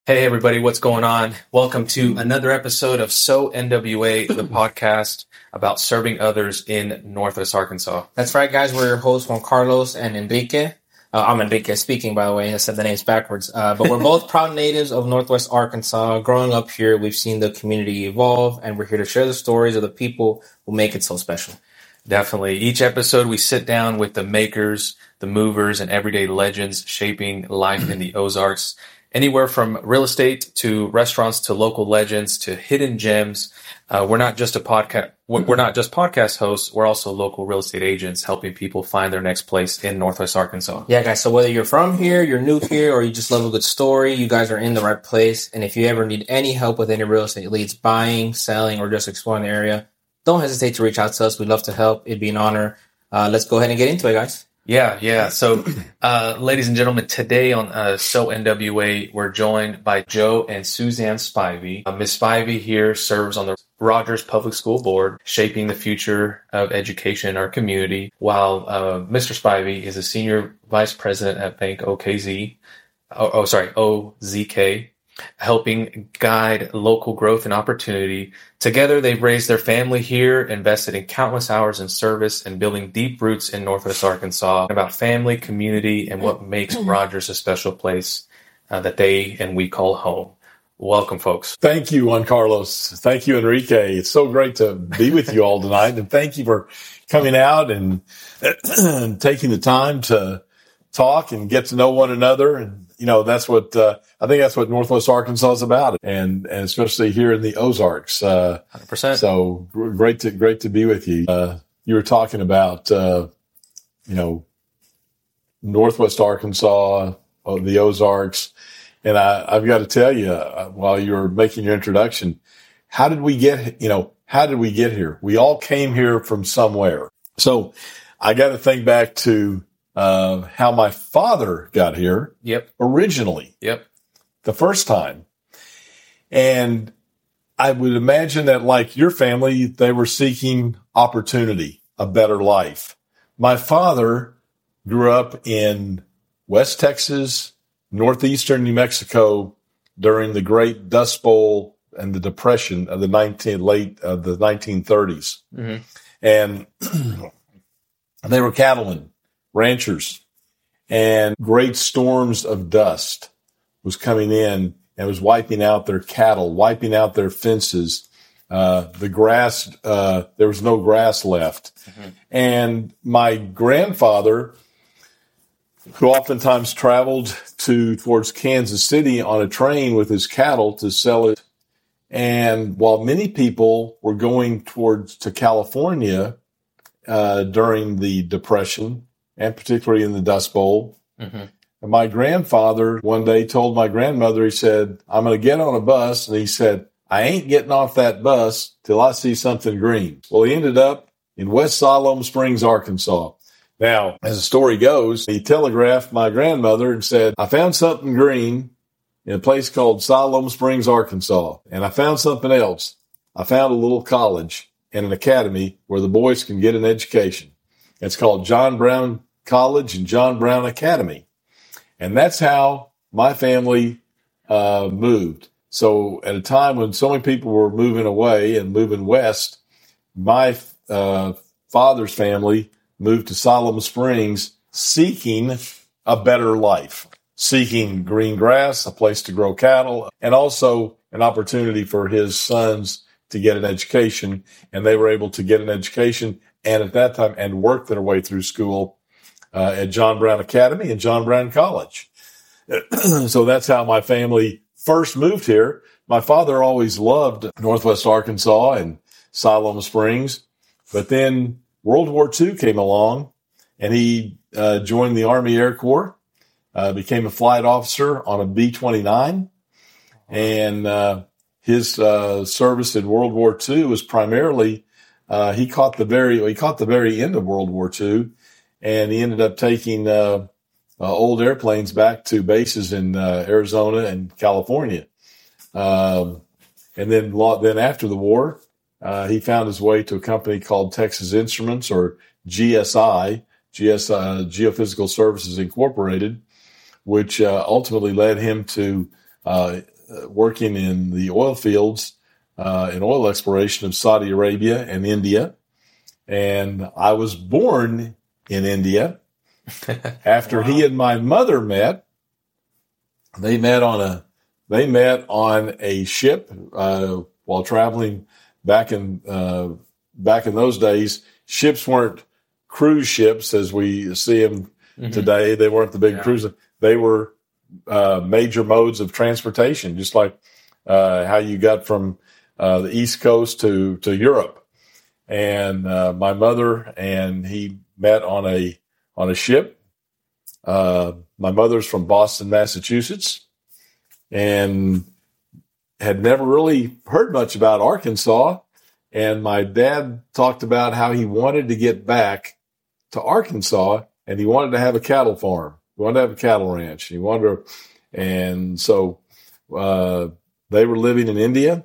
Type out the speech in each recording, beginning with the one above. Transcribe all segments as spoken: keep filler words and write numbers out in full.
Hey, everybody, what's going on? Welcome to another episode of So N W A, the podcast about serving others in Northwest Arkansas. That's right, guys. We're your hosts, Juan Carlos and Enrique. Uh, I'm Enrique speaking, by the way. I said the names backwards. Uh, but we're both proud natives of Northwest Arkansas. Growing up here, we've seen the community evolve, and we're here to share the stories of the people who make it so special. Definitely. Each episode, we sit down with the makers, the movers, and everyday legends shaping life in the Ozarks. Anywhere from real estate to restaurants to local legends to hidden gems. Uh, we're not just a podcast. We're not just podcast hosts. We're also local real estate agents helping people find their next place in Northwest Arkansas. Yeah, guys. So whether you're from here, you're new here, or you just love a good story, you guys are in the right place. And if you ever need any help with any real estate leads, buying, selling, or just exploring the area, don't hesitate to reach out to us. We'd love to help. It'd be an honor. Uh, let's go ahead and get into it, guys. Yeah, yeah. So, uh, ladies and gentlemen, today on uh, So N W A, we're joined by Joe and Suzanne Spivey. Uh, Miz Spivey here serves on the Rogers Public School Board, shaping the future of education in our community, while uh, Mister Spivey is a senior vice president at Bank O K Z. Oh, oh, sorry, O Z K, helping guide local growth and opportunity. Together, they've raised their family here, invested in countless hours in service, and building deep roots in Northwest Arkansas about family, community, and what makes Rogers a special place uh, that they and we call home. Welcome, folks. Thank you, Juan Carlos. Thank you, Enrique. It's so great to be with you all tonight, and thank you for coming out and, and taking the time to talk and get to know one another. And you know, that's what, uh, I think that's what Northwest Arkansas is about. And, and especially here in the Ozarks. Uh, one hundred percent. So great to, great to be with you. Uh, you were talking about, uh, you know, Northwest Arkansas, uh, the Ozarks. And I, I've got to tell you, uh, while you were making your introduction, how did we get, you know, how did we get here? We all came here from somewhere. So I got to think back to, Uh, how my father got here. Yep. Originally. Yep. The first time. And I would imagine that like your family, they were seeking opportunity, a better life. My father grew up in West Texas, northeastern New Mexico during the Great Dust Bowl and the Depression of the nineteen late of the nineteen thirties. Mm-hmm. And they were cattlemen, ranchers, and great storms of dust was coming in and was wiping out their cattle, wiping out their fences. Uh, the grass, uh, there was no grass left. Mm-hmm. And my grandfather, who oftentimes traveled to towards Kansas City on a train with his cattle to sell it. And while many people were going towards to California uh, during the Depression, and particularly in the Dust Bowl. Mm-hmm. And my grandfather one day told my grandmother, he said, I'm going to get on a bus. And he said, I ain't getting off that bus till I see something green. Well, he ended up in West Siloam Springs, Arkansas. Now, as the story goes, he telegraphed my grandmother and said, I found something green in a place called Siloam Springs, Arkansas. And I found something else. I found a little college and an academy where the boys can get an education. It's called John Brown College and John Brown Academy. And that's how my family uh, moved. So at a time when so many people were moving away and moving west, my uh, father's family moved to Siloam Springs seeking a better life, seeking green grass, a place to grow cattle, and also an opportunity for his sons to get an education. And they were able to get an education and at that time and work their way through school Uh, at John Brown Academy and John Brown College. So that's how my family first moved here. My father always loved Northwest Arkansas and Siloam Springs, but then World War Two came along and he uh, joined the Army Air Corps, uh, became a flight officer on a B twenty-nine, and uh, his uh, service in World War Two was primarily uh, he caught the very he caught the very end of World War Two. And he ended up taking uh, uh, old airplanes back to bases in uh, Arizona and California. Um, and then, then after the war, uh, he found his way to a company called Texas Instruments, or G S I, G S I, Geophysical Services Incorporated, which uh, ultimately led him to uh, working in the oil fields, uh, in oil exploration of Saudi Arabia and India. And I was born in India. After wow. he and my mother met, they met on a they met on a ship uh, while traveling back in uh, back in those days. Ships weren't cruise ships as we see them mm-hmm. today. They weren't the big yeah. cruises. They were uh, major modes of transportation, just like uh, how you got from uh, the East Coast to to Europe. And uh, my mother and he met on a on a ship. Uh, my mother's from Boston, Massachusetts, and had never really heard much about Arkansas. And my dad talked about how he wanted to get back to Arkansas, and he wanted to have a cattle farm. He wanted to have a cattle ranch. He wanted to, and so uh, they were living in India,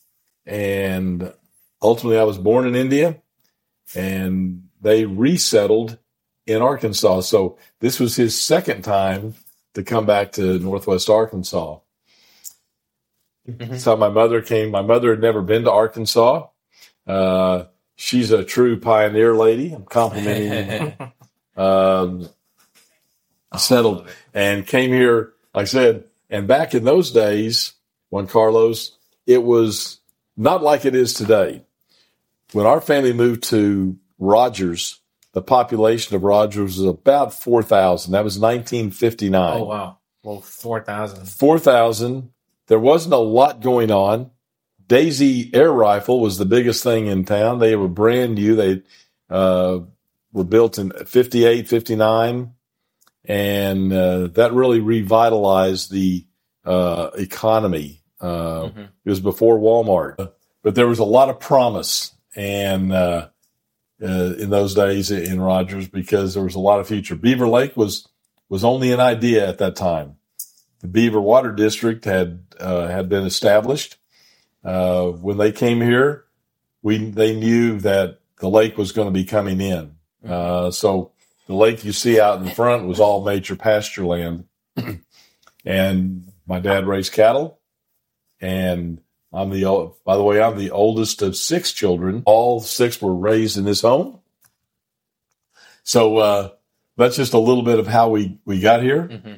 and ultimately I was born in India, and they resettled in Arkansas. So this was his second time to come back to Northwest Arkansas. Mm-hmm. So my mother came. My mother had never been to Arkansas. Uh, she's a true pioneer lady. I'm complimenting um, settled and came here, like I said, and back in those days, Juan Carlos, it was not like it is today. When our family moved to Rogers, the population of Rogers was about four thousand. That was nineteen fifty-nine. Oh, wow. Well, four thousand. four thousand. There wasn't a lot going on. Daisy Air Rifle was the biggest thing in town. They were brand new. They uh, were built in fifty-eight, fifty-nine, and uh, that really revitalized the uh, economy. Uh, mm-hmm. It was before Walmart. But there was a lot of promise and uh, uh, in those days in Rogers because there was a lot of future. Beaver Lake was was only an idea at that time. The Beaver Water District had uh, had been established. Uh, when they came here, we they knew that the lake was going to be coming in. Uh, so the lake you see out in front was all major pasture land. And my dad raised cattle. And I'm the by the way, I'm the oldest of six children. All six were raised in this home. So uh, that's just a little bit of how we, we got here. Mm-hmm.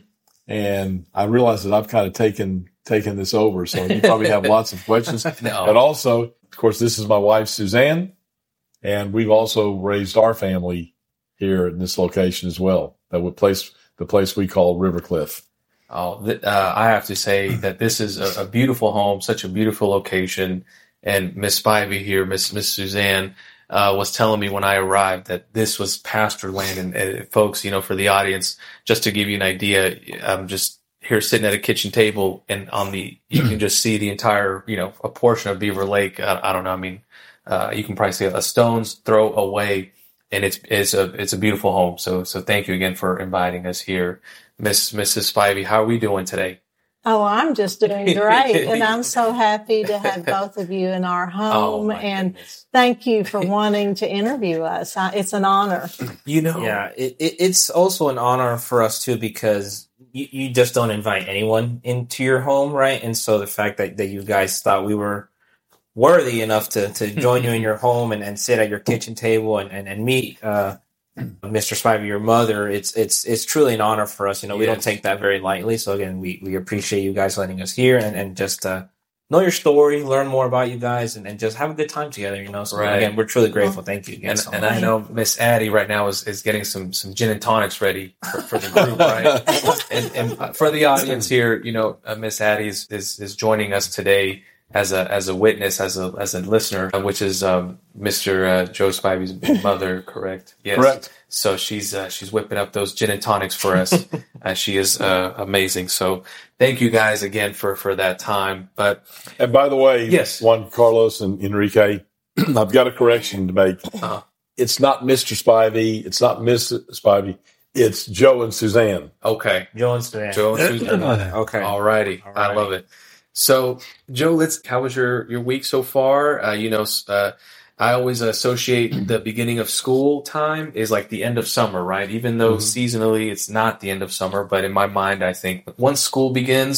And I realize that I've kind of taken taken this over, so you probably have lots of questions. No. But also, of course, this is my wife, Suzanne, and we've also raised our family here in this location as well, that would place the place we call Rivercliff. Oh, th- uh, I have to say that this is a, a beautiful home, such a beautiful location. And Miss Spivey here, Miss Miss Suzanne, uh, was telling me when I arrived that this was pasture land. And, and folks, you know, for the audience, just to give you an idea, I'm just here sitting at a kitchen table, and on the you can just see the entire, you know, a portion of Beaver Lake. I, I don't know. I mean, uh, you can probably see a stone's throw away, and it's it's a it's a beautiful home. So so thank you again for inviting us here. Miss Missus Spivey, how are we doing today? Oh, I'm just doing great. And I'm so happy to have both of you in our home. Oh, and goodness. Thank you for wanting to interview us. It's an honor. You know, yeah, it, it, it's also an honor for us too, because you, you just don't invite anyone into your home, right? And so the fact that, that you guys thought we were worthy enough to, to join you in your home and, and sit at your kitchen table and, and, and meet, uh, Mister Spivey, your mother, it's it's it's truly an honor for us. You know, we yes. don't take that very lightly. So again, we, we appreciate you guys letting us here and, and just uh, know your story, learn more about you guys, and, and just have a good time together. You know, so right. again, we're truly grateful. Thank you again. And, so and much. I know Miss Addie right now is, is getting some some gin and tonics ready for, for the group, right? and, and for the audience here, you know, uh, Miss Addie is, is is joining us today as a as a witness, as a as a listener, uh, which is um, Mister Uh, Joe Spivey's mother, correct? Yes. Correct. So she's uh, she's whipping up those gin and tonics for us. uh, she is uh, amazing. So thank you guys again for, for that time. But and by the way, yes, Juan Carlos and Enrique, I've got a correction to make. Uh-huh. It's not Mister Spivey. It's not Miss Spivey. It's Joe and Suzanne. Okay, Joe and Suzanne. Joe and Suzanne. Okay, all righty. I love it. So Joe, let's. How was your, your week so far? Uh, you know. Uh, I always associate the beginning of school time is like the end of summer, right? Even though mm-hmm. seasonally it's not the end of summer, but in my mind, I think once school begins,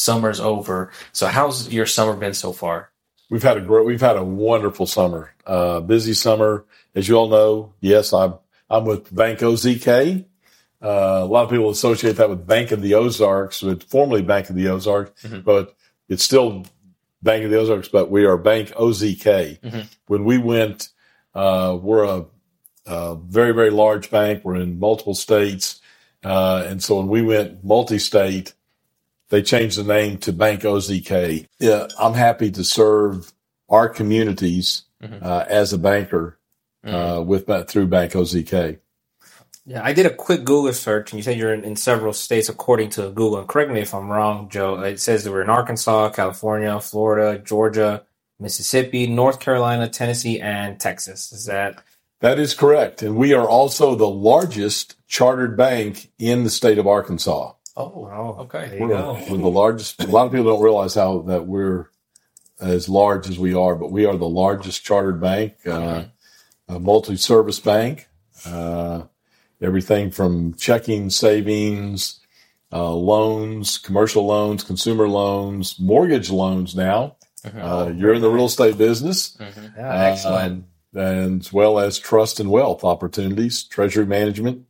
Summer's over. So how's your summer been so far? We've had a great, we've had a wonderful summer, uh, busy summer. As you all know, yes, I'm, I'm with Bank O Z K. Uh, a lot of people associate that with Bank of the Ozarks, with formerly Bank of the Ozarks, mm-hmm. but it's still Bank of the Ozarks, but we are Bank O Z K. Mm-hmm. When we went, uh, we're a, a very, very large bank. We're in multiple states. Uh, and so when we went multi-state, they changed the name to Bank O Z K. Yeah, I'm happy to serve our communities mm-hmm. uh, as a banker mm-hmm. uh, with through Bank O Z K. Yeah, I did a quick Google search, and you said you're in, in several states according to Google. And correct me if I'm wrong, Joe. It says that we're in Arkansas, California, Florida, Georgia, Mississippi, North Carolina, Tennessee, and Texas. Is that? That is correct. And we are also the largest chartered bank in the state of Arkansas. Oh, okay. There you we're, go. We're the largest. A lot of people don't realize how that we're as large as we are, but we are the largest chartered bank, uh, mm-hmm. a multi-service bank. Uh, everything from checking, savings, uh, loans, commercial loans, consumer loans, mortgage loans now. Mm-hmm. Uh, you're in the real estate business. Mm-hmm. Yeah, excellent. Uh, and as well as trust and wealth opportunities, treasury management.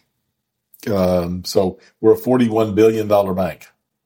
Um, so we're a forty-one billion dollars bank.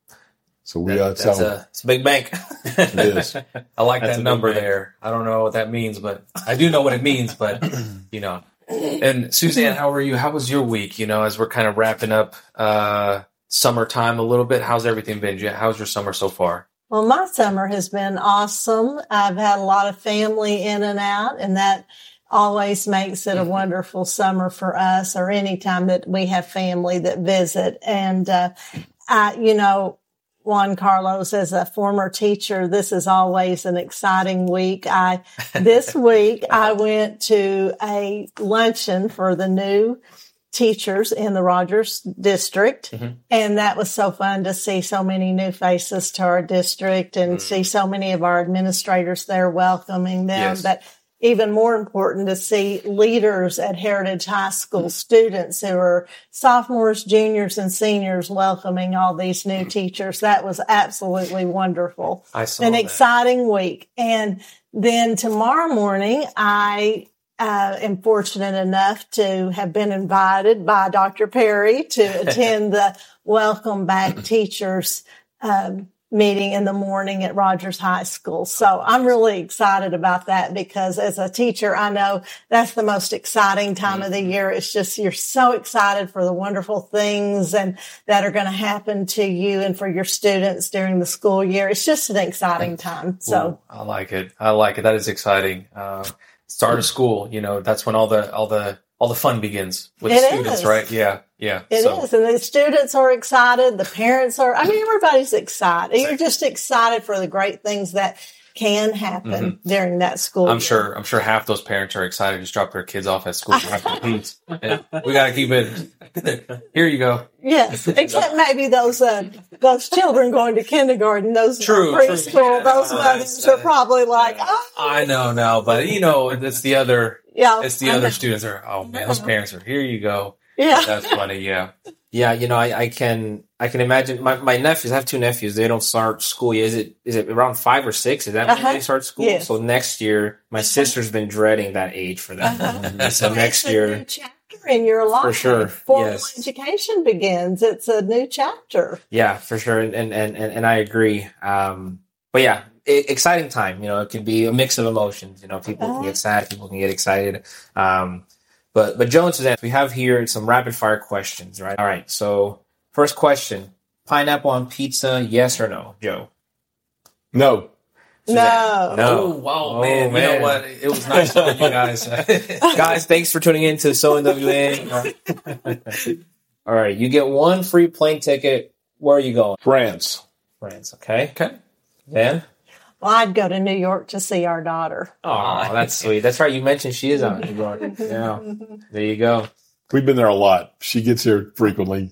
So we that, that's how, a, it's a big bank. It is. I like that's that number there. I don't know what that means, but I do know what it means, but you know. And Suzanne, how are you? How was your week? You know, as we're kind of wrapping up, uh, summertime a little bit, how's everything been? How's your summer so far? Well, my summer has been awesome. I've had a lot of family in and out, and that always makes it a wonderful summer for us, or any time that we have family that visit. And, uh, I, you know, Juan Carlos, as a former teacher, this is always an exciting week. I, this week I went to a luncheon for the new teachers in the Rogers district. Mm-hmm. And that was so fun to see so many new faces to our district and mm-hmm. see so many of our administrators there welcoming them. Yes. But even more important to see leaders at Heritage High School, students who are sophomores, juniors, and seniors welcoming all these new teachers. That was absolutely wonderful. I saw An that. exciting week. And then tomorrow morning, I uh, am fortunate enough to have been invited by Doctor Perry to attend the Welcome Back Teachers um meeting in the morning at Rogers High School. So I'm really excited about that because as a teacher, I know that's the most exciting time of the year. It's just, you're so excited for the wonderful things and that are going to happen to you and for your students during the school year. It's just an exciting time. So Ooh, I like it. I like it. That is exciting. Uh, start of school, you know, that's when all the, all the, all the fun begins with it students, is. right? Yeah. Yeah. It so. is. And the students are excited. The parents are, I mean, everybody's excited. You're just excited for the great things that can happen mm-hmm. during that school I'm year. sure, I'm sure half those parents are excited to just drop their kids off at school. And we got to keep it. Here you go. Yes. Except maybe those, uh, those children going to kindergarten, those true, preschool, true. those uh, mothers are probably like, oh. I know now, but you know, it's the other, yeah, it's the I other know. students are, oh man, those parents are, here you go. Yeah. That's funny. Yeah. Yeah, you know, I, I can I can imagine my, my nephews. I have two nephews. They don't start school yet. Is it is it around five or six? Is that uh-huh. when they start school? Yes. So next year, my uh-huh. sister's been dreading that age for them. Uh-huh. So next year, a new chapter in your life. For sure. Formal Yes. education begins. It's a new chapter. Yeah, for sure, and and and, and I agree. Um, but yeah, it, exciting time. You know, it can be a mix of emotions. You know, people uh-huh. can get sad, people can get excited. Um, but but Joe and Suzanne, we have here some rapid fire questions, right? All right, so. First question, pineapple on pizza, yes or no, Joe? No. No. No. Oh, wow, oh, man. man. You know what? It was nice knowing you guys. Guys, thanks for tuning in to So N W A. All right, you get one free plane ticket. Where are you going? France. France, okay. Okay. Then? Well, I'd go to New York to see our daughter. Oh, that's sweet. That's right. You mentioned she is out in New York. Yeah. There you go. We've been there a lot. She gets here frequently.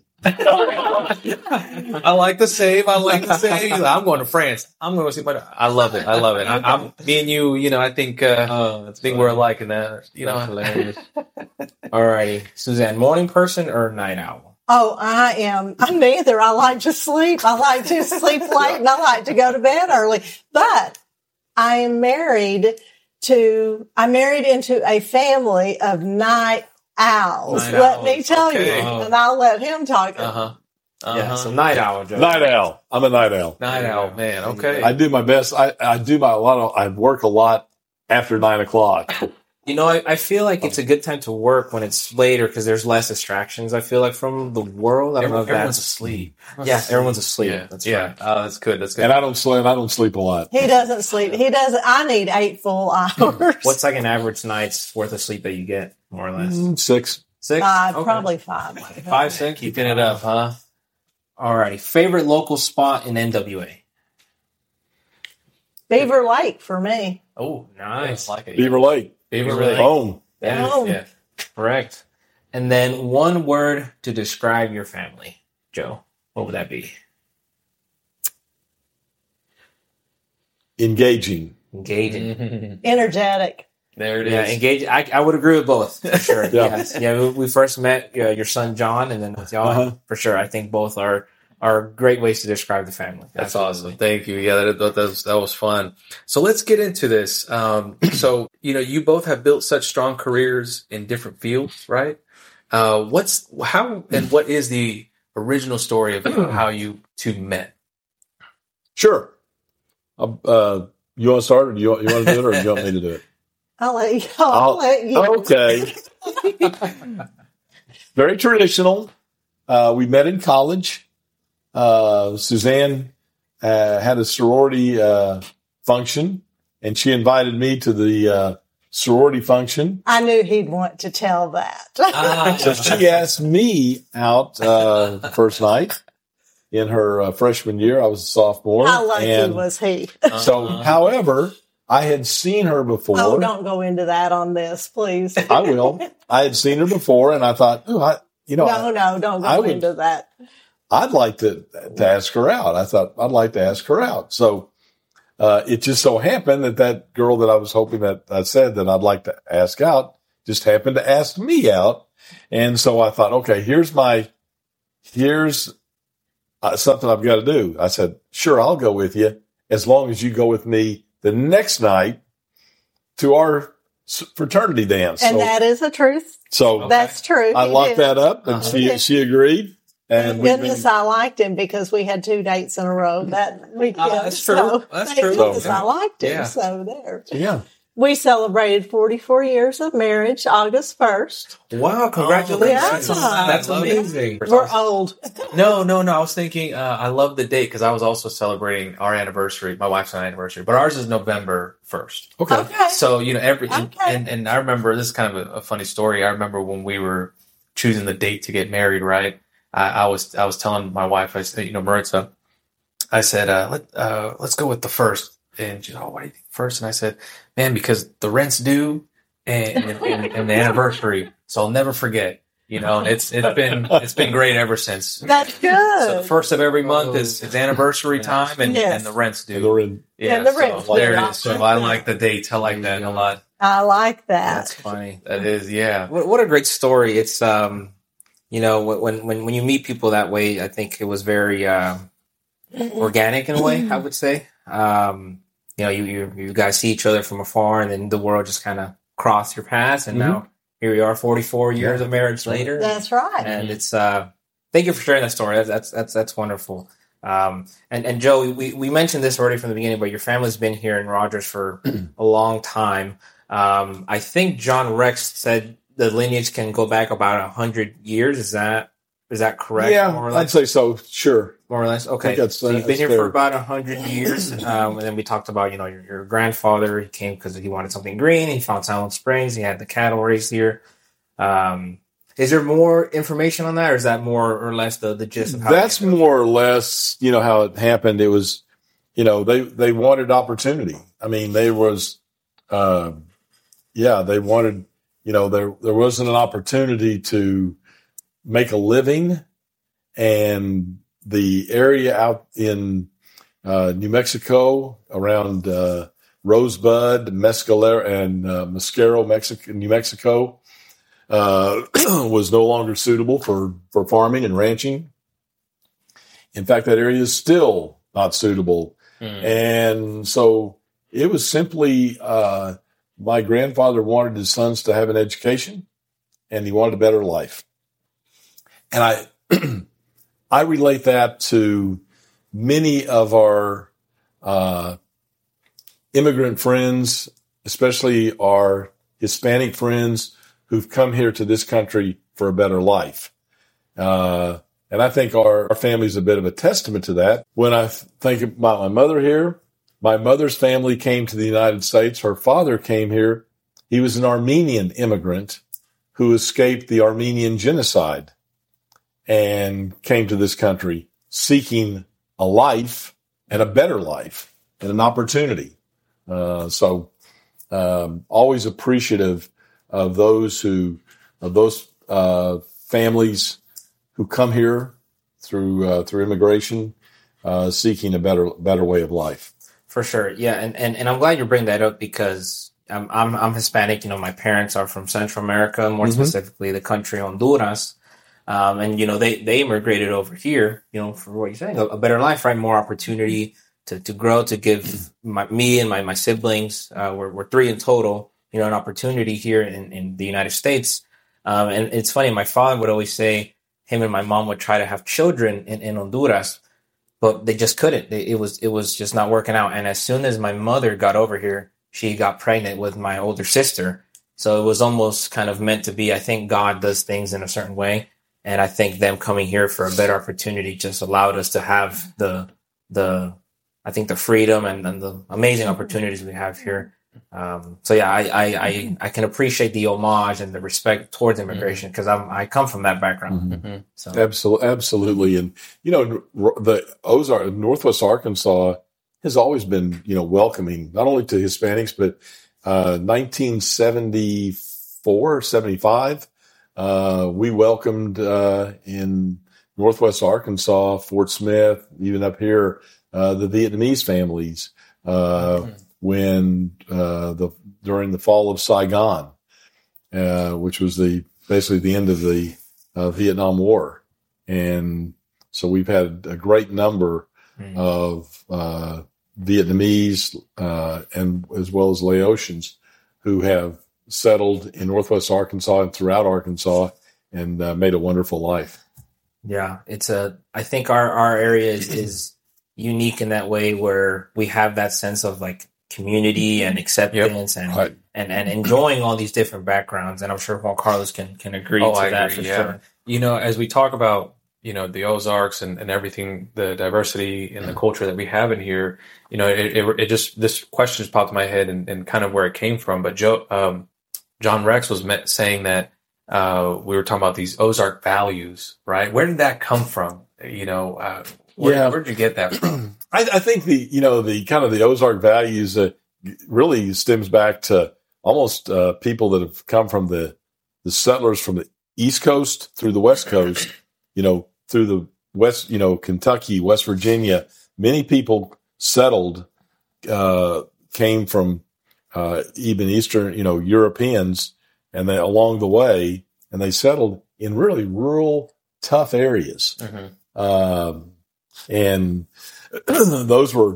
I like the save. I like the save. I'm going to France. I'm going to see my. I love it. I love it. I, I'm me and you. You know, I think. Uh, oh, that's think funny. We're alike in that. You know, hilarious. All righty, Suzanne, morning person or night owl? Oh, I am. I'm neither. I like to sleep. I like to sleep late and I like to go to bed early. But I am married to, I'm married into a family of night owls. Night let owls. me tell Okay. you. And I'll let him talk. Uh huh. Uh-huh. Yeah, so night owl, Joe. Night owl. I'm a night owl. Night owl, man. Okay. I do my best. I, I do my a lot of. I work a lot after nine o'clock. You know, I, I feel like it's a good time to work when it's later because there's less distractions. I feel like from the world. I don't know if Everyone's that's asleep. yeah, everyone's asleep. Yeah, That's yeah. right. Oh, that's good. That's good. And I don't sleep. I don't sleep a lot. He doesn't sleep. He doesn't. I need eight full hours. What's like an average night's worth of sleep that you get, more or less? Mm, Six. Six, Five, Okay. probably five. five, six. Keeping it up, huh? Alrighty. Favorite local spot in N W A? Beaver Lake for me. Oh, Nice. I like it. Beaver Lake. Beaver Lake. Home. Yeah, Oh. Yeah. correct. And then one word to describe your family, Joe. What would that be? Engaging. Engaging. Energetic. There it is. Yeah, engage. I, I would agree with both for sure. Yeah. Yes. Yeah, we, we first met uh, your son John, and then with y'all Uh-huh. for sure. I think both are are great ways to describe the family. That's Absolutely. awesome. Thank you. Yeah, that, that, that, was, that was fun. So let's get into this. Um, so, you know, you both have built such strong careers in different fields, right? Uh, what's, how, and what is the original story of how you two met? Sure. Uh, uh, you want to start, or do you, want- you want to do it, or do you want me to do it? I'll let you. I'll, I'll- let you. Okay. Very traditional. Uh, we met in college. Uh, Suzanne uh, had a sorority uh, function, and she invited me to the uh, sorority function. I knew he'd want to tell that. Ah. So she asked me out uh, the first night in her uh, freshman year. I was a sophomore. How lucky and was he? So, Uh-huh. however, I had seen her before. Oh, don't go into that on this, please. I will. I had seen her before, and I thought, oh, I, you know, No, I, no, don't go I would- into that. I'd like to to ask her out. I thought I'd like to ask her out. So uh, it just so happened that that girl that I was hoping that I said that I'd like to ask out just happened to ask me out, and so I thought, okay, here's my here's uh, something I've got to do. I said, sure, I'll go with you as long as you go with me the next night to our s- fraternity dance. And so that is a truth. so That's true. I He locked did. that up, and Uh-huh. she she agreed. And Thank we've goodness been, I liked him because we had two dates in a row that weekend. Ah, that's true. So, That's thank true. goodness So- I liked him. Yeah. So there. yeah. We celebrated forty-four years of marriage August first. Wow! Congratulations. Oh, yeah. That's I love it. amazing. We're old. No, no, no. I was thinking, uh, I love the date because I was also celebrating our anniversary, my wife's anniversary, but ours is November first. Okay. Okay. So, you know, every, Okay. and, and I remember, this is kind of a, a funny story. I remember when we were choosing the date to get married, right? I, I was, I was telling my wife, I said, you know, Maritza, I said, uh, let, uh, let's go with the first. And she's, oh, why do you think first? And I said, man, because the rent's due and, and, and, and the anniversary. So I'll never forget, you know, and it's, it's been, it's been great ever since. That's So good. the first of every month is, is anniversary time and, Yes. and the rent's And due. they're in- Yeah, And the so rent's due. there it is. So I like the dates. I like that a lot. I like that. That's funny. That is, yeah. What, what a great story! It's um, you know, when when when you meet people that way, I think it was very uh, organic in a way. I would say, um, you know, you, you you guys see each other from afar, and then the world just kind of crossed your paths, and now here we are, forty-four years of marriage later. That's right. And it's uh, thank you for sharing that story. That's that's that's, that's wonderful. Um, and and Joe, we we mentioned this already from the beginning, but your family's been here in Rogers for a long time. Um, I think John Rex said the lineage can go back about a hundred years. Is that is that correct? Yeah, more or I'd less. say so. Sure. More or less. Okay. think that's- So you've been that's here fair. for about a hundred years, um, and then we talked about you know your, your grandfather. He came because he wanted something green. He found Silent Springs. He had the cattle raised here. Um, is there more information on that, or is that more or less the, the gist of how? That's it ended? more or less, you know, how it happened. It was, you know, they, they wanted opportunity. I mean, there was, uh, yeah, they wanted, you know, there, there wasn't an opportunity to make a living, and the area out in, uh, New Mexico around, uh, Rosebud, Mescalero, and, uh, Mosquero, Mexico, New Mexico, uh, was no longer suitable for, for farming and ranching. In fact, that area is still not suitable. Mm. And so it was simply, uh, my grandfather wanted his sons to have an education, and he wanted a better life. And I, I relate that to many of our, uh, immigrant friends, especially our Hispanic friends who've come here to this country for a better life. Uh, and I think our, our family is a bit of a testament to that. When I think about my mother here, my mother's family came to the United States. Her father came here. He was an Armenian immigrant who escaped the Armenian genocide and came to this country seeking a life and a better life and an opportunity. Uh, so, um, always appreciative of those who, of those, uh, families who come here through, uh, through immigration, uh, seeking a better, better way of life. For sure. Yeah. And, and, and I'm glad you bring that up because I'm, I'm, I'm Hispanic. You know, my parents are from Central America, more mm-hmm. specifically the country Honduras. Um, and, you know, they, they immigrated over here, you know, for what you're saying, a, a better life, right? More opportunity to, to grow, to give my, me and my, my siblings, uh, we're, we're three in total, you know, an opportunity here in, in the United States. Um, and it's funny, my father would always say him and my mom would try to have children in, in Honduras, but they just couldn't. They, it was, it was just not working out. And as soon as my mother got over here, she got pregnant with my older sister. So it was almost kind of meant to be. I think God does things in a certain way. And I think them coming here for a better opportunity just allowed us to have the, the, I think the freedom and, and the amazing opportunities we have here. Um, so yeah, I, I, I, I can appreciate the homage and the respect towards immigration because I'm, I come from that background. Mm-hmm. So absolutely, absolutely. And, you know, the Ozark, Northwest Arkansas has always been, you know, welcoming, not only to Hispanics, but, uh, nineteen seventy-four, seventy-five, uh, we welcomed, uh, in Northwest Arkansas, Fort Smith, even up here, Uh, the Vietnamese families, uh, mm-hmm. when, uh, the, during the fall of Saigon, uh, which was the, basically the end of the, uh, Vietnam War. And so we've had a great number mm-hmm. of, uh, Vietnamese, uh, and as well as Laotians who have settled in Northwest Arkansas and throughout Arkansas and, uh, made a wonderful life. Yeah. It's a, I think our, our area is, is unique in that way where we have that sense of like community and acceptance yep. and, right. and and enjoying all these different backgrounds. And I'm sure Juan Carlos can can agree oh, to I that agree, for yeah. sure. You know, as we talk about, you know, the Ozarks and, and everything, the diversity and the culture that we have in here, you know, it it, it just, this question just popped in my head and, and kind of where it came from. But Joe, um, John Rex was met saying that uh, we were talking about these Ozark values, right? Where did that come from? You know, uh, where, yeah. where'd you get that from? I, I think the, you know, the kind of the Ozark values uh, really stems back to almost uh, people that have come from the, the settlers from the East Coast through the West Coast, you know, through the West, you know, Kentucky, West Virginia. Many people settled, uh, came from uh, even Eastern, you know, Europeans, and they along the way, and they settled in really rural, tough areas. Mm-hmm. Um, and those were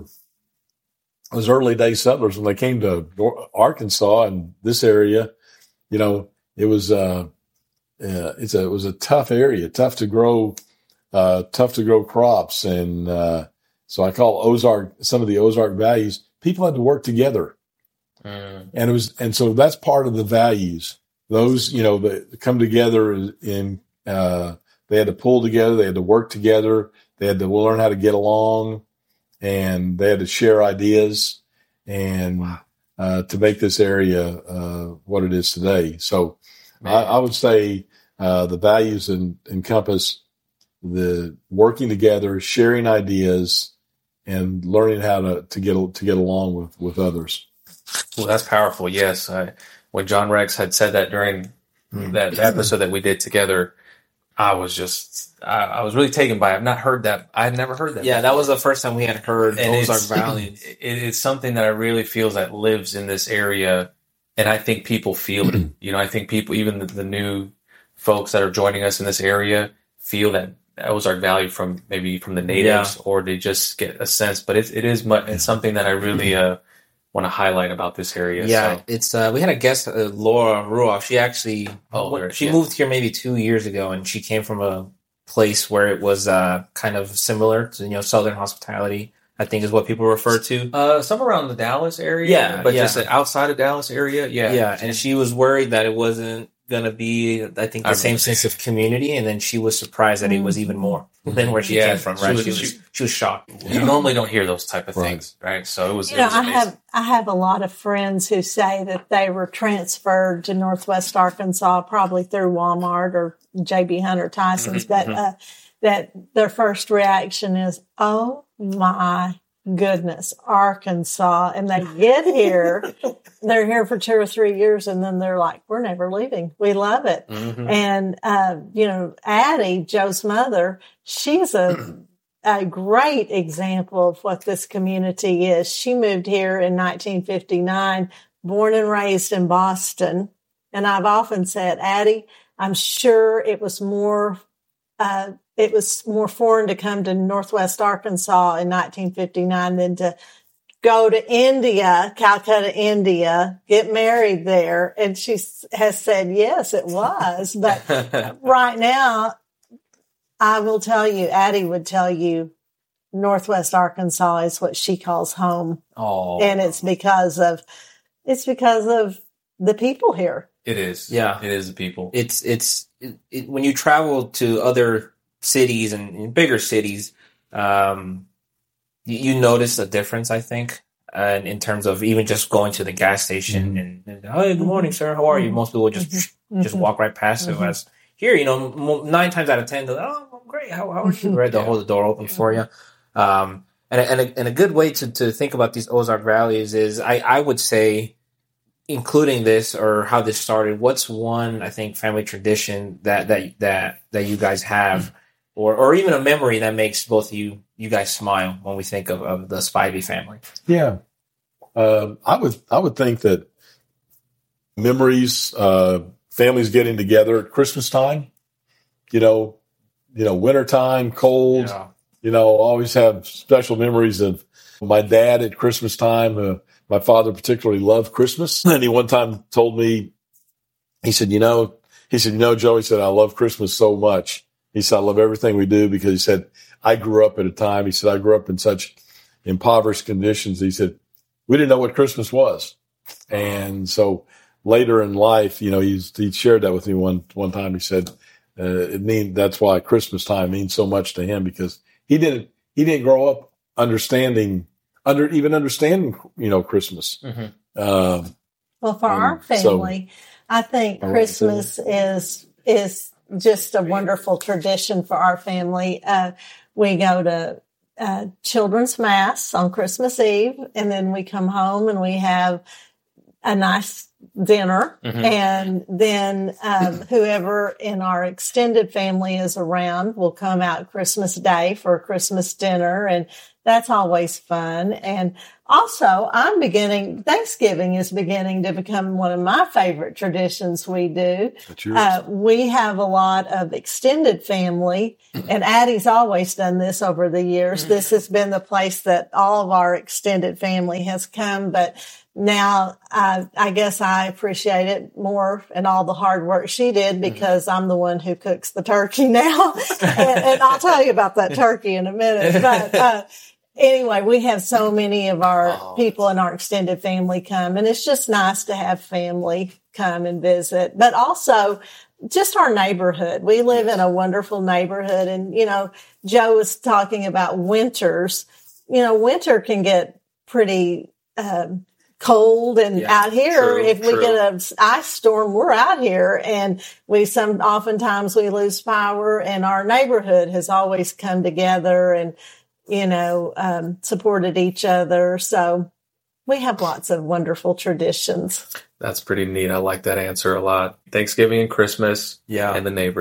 those early day settlers when they came to Arkansas and this area. You know, it was uh, uh, it's a it was a tough area, tough to grow, uh, tough to grow crops, and uh, so I call Ozark some of the Ozark values. People had to work together, mm. and it was and so that's part of the values. Those you know that come together in uh, they had to pull together, they had to work together, they had to learn how to get along. And they had to share ideas and wow. uh, to make this area uh, what it is today. So I, I would say uh, the values in, encompass the working together, sharing ideas, and learning how to, to get to get along with, with others. Well, that's powerful. Yes, I, when John Rex had said that during mm. that episode that we did together, I was just, I, I was really taken by it. I've not heard that. I had never heard that. Yeah, before. That was the first time we had heard and Ozark values. It, it's something that I really feel that lives in this area and I think people feel it. You know, I think people, even the, the new folks that are joining us in this area, feel that Ozark Valley from maybe from the natives, yeah. or they just get a sense. But it, it is much, it's something that I really uh, want to highlight about this area. Yeah, so. it's uh, we had a guest, uh, Laura Ruoff. She actually oh, went, she yeah. moved here maybe two years ago, and she came from a place where it was uh, kind of similar to, you know, Southern hospitality, I think is what people refer to. Uh, somewhere around the Dallas area. Yeah, but yeah. just outside of Dallas area. Yeah. Yeah, and she was worried that it wasn't going to be, I think, the I same sense of community, and then she was surprised that it was even more than where she yeah, came from, right? She was, she was, she, she was shocked. You normally don't hear those type of things, right? right? So it was, you it know, was I have, I have a lot of friends who say that they were transferred to Northwest Arkansas probably through Walmart or J B Hunter Tyson's, mm-hmm, but uh, that their first reaction is, oh my goodness, Arkansas. And they get here, they're here for two or three years, and then they're like, we're never leaving. We love it. Mm-hmm. And, uh, you know, Addie, Joe's mother, she's a, a great example of what this community is. She moved here in nineteen fifty-nine, born and raised in Boston. And I've often said, Addie, I'm sure it was more, uh, it was more foreign to come to Northwest Arkansas in nineteen fifty-nine than to go to India, Calcutta, India, get married there. And she has said, yes, it was. But right now, I will tell you, Addie would tell you, Northwest Arkansas is what she calls home. Oh. And it's because of, it's because of the people here. It is. Yeah. It is the people. It's, it's, it, it, when you travel to other cities and, and bigger cities, um, you, you notice a difference, I think, uh, in terms of even just going to the gas station mm-hmm. and, and, hey, good morning, sir. How are you? Most people would just, mm-hmm. just walk right past mm-hmm. it. As here, you know, nine times out of ten, they're like, oh, I'm great. How, how are you? Right. They'll hold the door open for you. Um, and, and, a, and a good way to, to think about these Ozark Valleys is I, I would say, including this or how this started, what's one, I think, family tradition that, that, that, that you guys have, or, or even a memory that makes both of you, you guys smile when we think of, of the Spivey family? Yeah. Uh, I would, I would think that memories, uh, families getting together at Christmas time, you know, you know, wintertime, cold, yeah. you know, always have special memories of my dad at Christmas time. Uh, my father particularly loved Christmas. And he one time told me, he said, you know, he said, you know, Joe, he said, I love Christmas so much. He said, I love everything we do, because he said, I grew up at a time, he said, I grew up in such impoverished conditions. He said, we didn't know what Christmas was. And so later in life, you know, he's, he shared that with me one, one time. He said, uh, it mean, that's why Christmas time means so much to him, because he didn't, he didn't grow up understanding, under, even understanding, you know, Christmas. Mm-hmm. Um, well, for our family, so, I think Christmas is, is just a wonderful tradition for our family. Uh, we go to, uh, children's mass on Christmas Eve, and then we come home and we have a nice dinner. Mm-hmm. And then, um, whoever in our extended family is around will come out Christmas Day for a Christmas dinner. And that's always fun. And also, I'm beginning, Thanksgiving is beginning to become one of my favorite traditions we do. Uh, we have a lot of extended family, and Addie's always done this over the years. This has been the place that all of our extended family has come, but now I, I guess I appreciate it more and all the hard work she did, because I'm the one who cooks the turkey now. and, and I'll tell you about that turkey in a minute. But, uh, anyway, we have so many of our oh. people in our extended family come, and it's just nice to have family come and visit. But also just our neighborhood. We live in a wonderful neighborhood, and, you know, Joe was talking about winters. You know, winter can get pretty, um, cold, and yeah, out here, true, if we true. get an ice storm, we're out here, and we some oftentimes we lose power, and our neighborhood has always come together and, you know, um, supported each other. So we have lots of wonderful traditions. That's pretty neat. I like that answer a lot. Thanksgiving and Christmas, yeah, and the neighbors.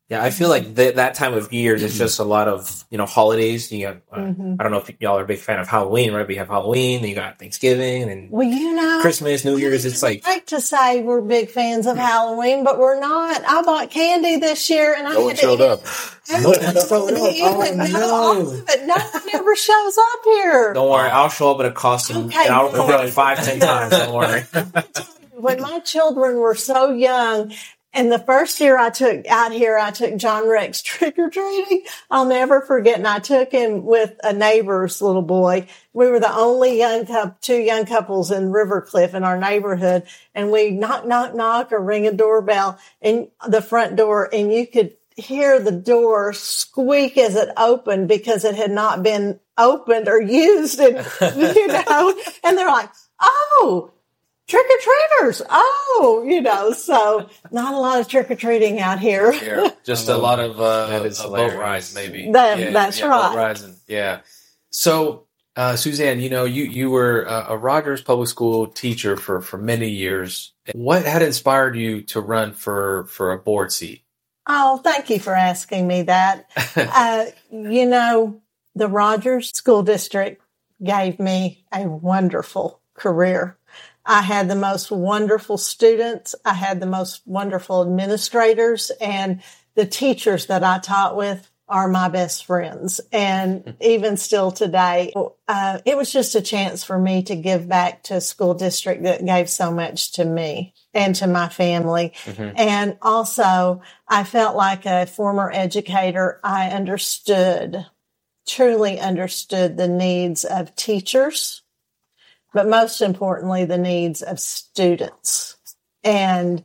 Yeah, I feel like th- that time of year, there's just a lot of, you know, holidays. You got, uh, Mm-hmm. I don't know if y'all are a big fan of Halloween, right? We have Halloween, then you got Thanksgiving and Well, you know, Christmas, New Year's. It's like, I like to say we're big fans of Halloween, but we're not. I bought candy this year, and I No one had to showed eat up. it. No one showed up. You would Oh, know no. all of it. No one ever shows up here. don't worry, I'll show up in a costume Okay, and I'll good. come like five, ten times. Don't worry. When my children were so young, and the first year I took out here, I took John Rex trick or treating. I'll never forget. And I took him with a neighbor's little boy. We were the only young couple, two young couples in River Cliff in our neighborhood. And we knock, knock, knock or ring a doorbell in the front door, and you could hear the door squeak as it opened because it had not been opened or used. And, you know, and they're like, oh, trick-or-treaters. Oh, you know, so not a lot of trick-or-treating out here. Yeah, just a lot of uh, That is a boat hilarious. rides, maybe. That- yeah, that's yeah, right. Boat rides and, yeah. So, uh, Suzanne, you know, you you were a, a Rogers Public School teacher for for many years. What had inspired you to run for for a board seat? Oh, thank you for asking me that. uh, you know, the Rogers School District gave me a wonderful career. I had the most wonderful students. I had the most wonderful administrators, and the teachers that I taught with are my best friends. And even still today, uh, it was just a chance for me to give back to a school district that gave so much to me and to my family. Mhm. And also, I felt like a former educator. I understood, truly understood the needs of teachers, but most importantly, the needs of students. And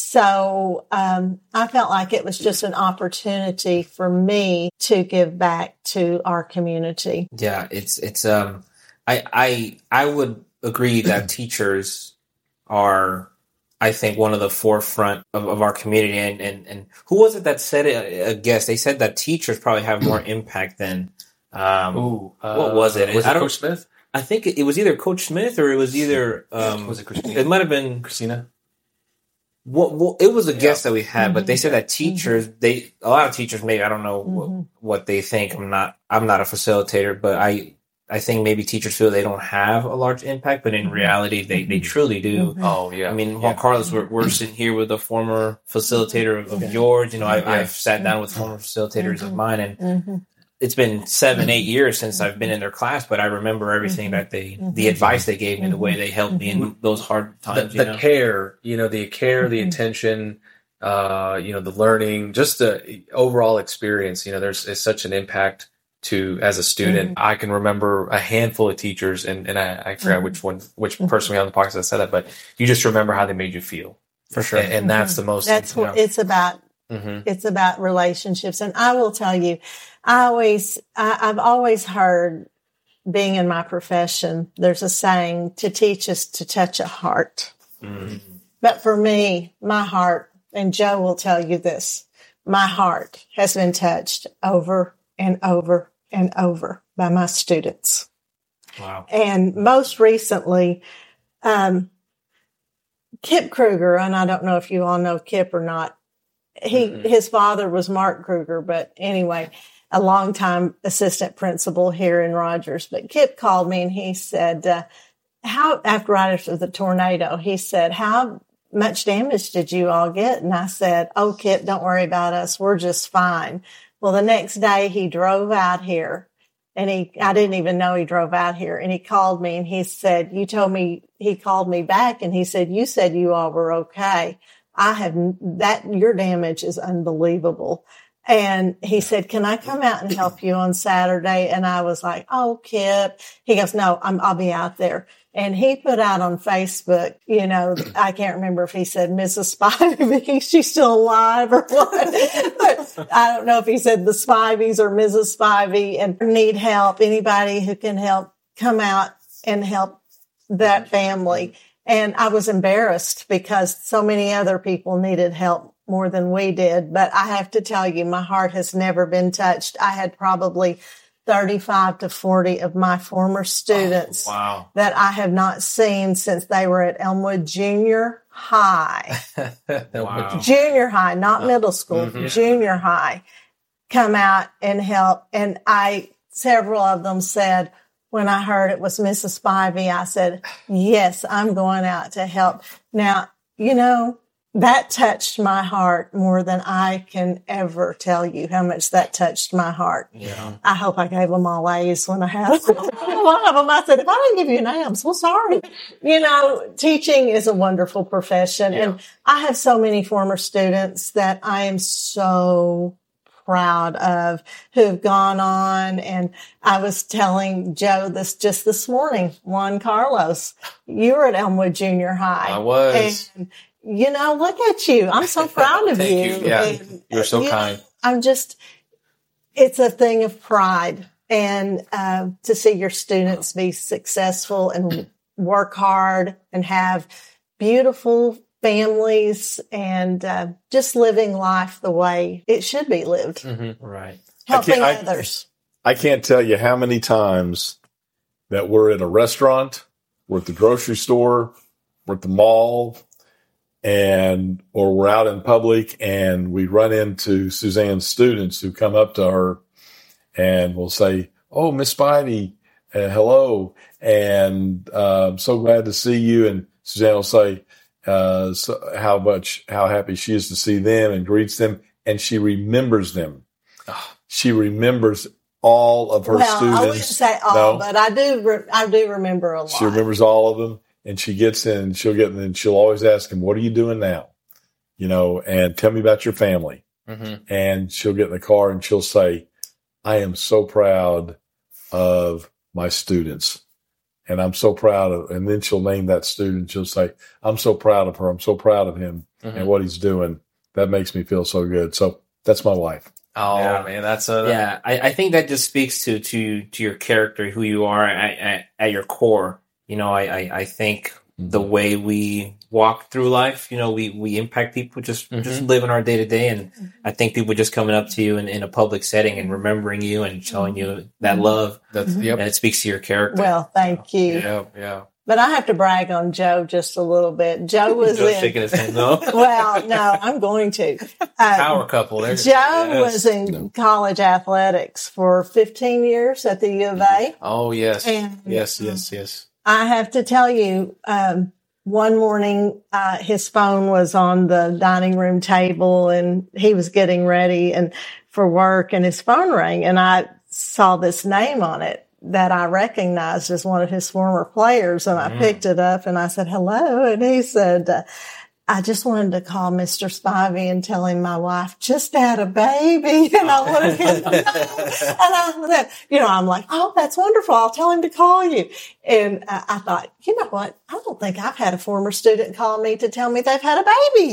so um, I felt like it was just an opportunity for me to give back to our community. Yeah, it's it's um I I I would agree that teachers are, I think, one of the forefront of, of our community. And, and and who was it that said it? I guess they said that teachers probably have more impact than um Ooh, what was it? Was I it don't- Coach Smith? I think it, it was either Coach Smith or it was either um Was it Christina? it might have been Christina? well, well it was a guest that we had, but Mhm. they said that teachers they a lot of teachers maybe I don't know what, Mhm. what they think. I'm not I'm not a facilitator, but I I think maybe teachers feel they don't have a large impact, but in Mhm. reality they they truly do. Mhm. Oh, yeah. I mean, Juan Yeah. Carlos, we're, we're sitting here with a former facilitator of, of Yeah. yours. You know, I, Yeah. I've sat down with former facilitators of Mhm. mine, and Mhm. it's been seven, eight years since I've been in their class, but I remember everything that they, the Mhm. advice they gave me, the way they helped me in those hard the, times. the you know? care, you know, the care, the Mhm. attention, uh, you know, the learning, just the overall experience. You know, there's is such an impact to as a student. I can remember a handful of teachers, and and I, I forgot Mhm. which one, which person we on the podcast said that, but you just remember how they made you feel, For sure. and, and that's the most. That's you what know, it's about. mhm. It's about relationships. And I will tell you, I always, I, I've always heard, being in my profession, there's a saying, to teach is to touch a heart. Mhm. But for me, my heart, and Joe will tell you this, my heart has been touched over and over and over by my students. Wow. And most recently, um, Kip Kruger, and I don't know if you all know Kip or not. He, Mhm. his father was Mark Kruger, but anyway, a longtime assistant principal here in Rogers. But Kip called me and he said, uh, how, after right after the tornado, he said, how much damage did you all get? And I said, oh, Kip, don't worry about us. We're just fine. Well, the next day he drove out here, and he, I didn't even know he drove out here, and he called me and he said, you told me, he called me back and he said, you said you all were okay. I have that, your damage is unbelievable. And he said, can I come out and help you on Saturday? And I was like, oh, Kip. He goes, no, I'm, I'll be out there. And he put out on Facebook, you know, I can't remember if he said Missus Spivey, she's still alive or what. But I don't know if he said the Spiveys or Missus Spivey and need help. Anybody who can help, come out and help that family. And I was embarrassed because so many other people needed help more than we did. But I have to tell you, my heart has never been touched. I had probably thirty-five to forty of my former students Oh, wow. that I have not seen since they were at Elmwood Junior High. Wow. Junior high, not middle school, Mhm. junior high, come out and help. And I, several of them said, when I heard it was Missus Spivey, I said, yes, I'm going out to help. Now, you know, that touched my heart more than I can ever tell you how much that touched my heart. Yeah. I hope I gave them all A's when I had them. One of them, I said, if I didn't give you an A, I'm so sorry. You know, teaching is a wonderful profession. Yeah. And I have so many former students that I am so proud of who've gone on. And I was telling Joe this just this morning, Juan Carlos, you were at Elmwood Junior High. I was. And, you know, look at you. I'm so proud of Thank you. you. Yeah. And, You're so you kind. know, I'm just, it's a thing of pride. And uh, to see your students be successful and work hard and have beautiful families and uh, just living life the way it should be lived, Mhm. Right. helping I- others. I can't tell you how many times that we're at a restaurant, we're at the grocery store, we're at the mall, and or we're out in public and we run into Suzanne's students who come up to her and will say, "Oh, Miss Spivey, uh, hello, and uh, I'm so glad to see you." And Suzanne will say uh, so how much how happy she is to see them and greets them, and she remembers them. She remembers all of her Well, students. I wouldn't say all, No. but I do. Re- I do remember a lot. She remembers all of them, and she gets in. She'll get in, and she'll always ask him, "What are you doing now?" You know, and tell me about your family. Mhm. And she'll get in the car and she'll say, "I am so proud of my students, and I'm so proud of." And then she'll name that student. She'll say, "I'm so proud of her. I'm so proud of him Mhm. and what he's doing. That makes me feel so good." So that's my wife. Oh Yeah. man, that's a Yeah, I, I think that just speaks to to to your character, who you are at, at, at your core. You know, I, I, I think the way we walk through life, you know, we, we impact people just just living our day to day, and I think people just coming up to you in, in a public setting and remembering you and showing you that love, That's yep. and it speaks to your character. Well, thank you. Yeah, yeah. But I have to brag on Joe just a little bit. Joe was Joe's in. shaking his head no. Well, no, I'm going to. Uh, Power couple. There. Joe Yes. was in college athletics for fifteen years at the U of A. Oh yes, And- yes, yes, yes. I have to tell you, um, one morning, uh, his phone was on the dining room table and he was getting ready and for work, and his phone rang, and I saw this name on it that I recognized as one of his former players. And I picked it up and I said, hello. And he said, uh, I just wanted to call Mister Spivey and tell him my wife just had a baby, and I wanted him to know. And I, you know, I'm like, oh, that's wonderful. I'll tell him to call you. And uh, I thought, you know what? I don't think I've had a former student call me to tell me they've had a baby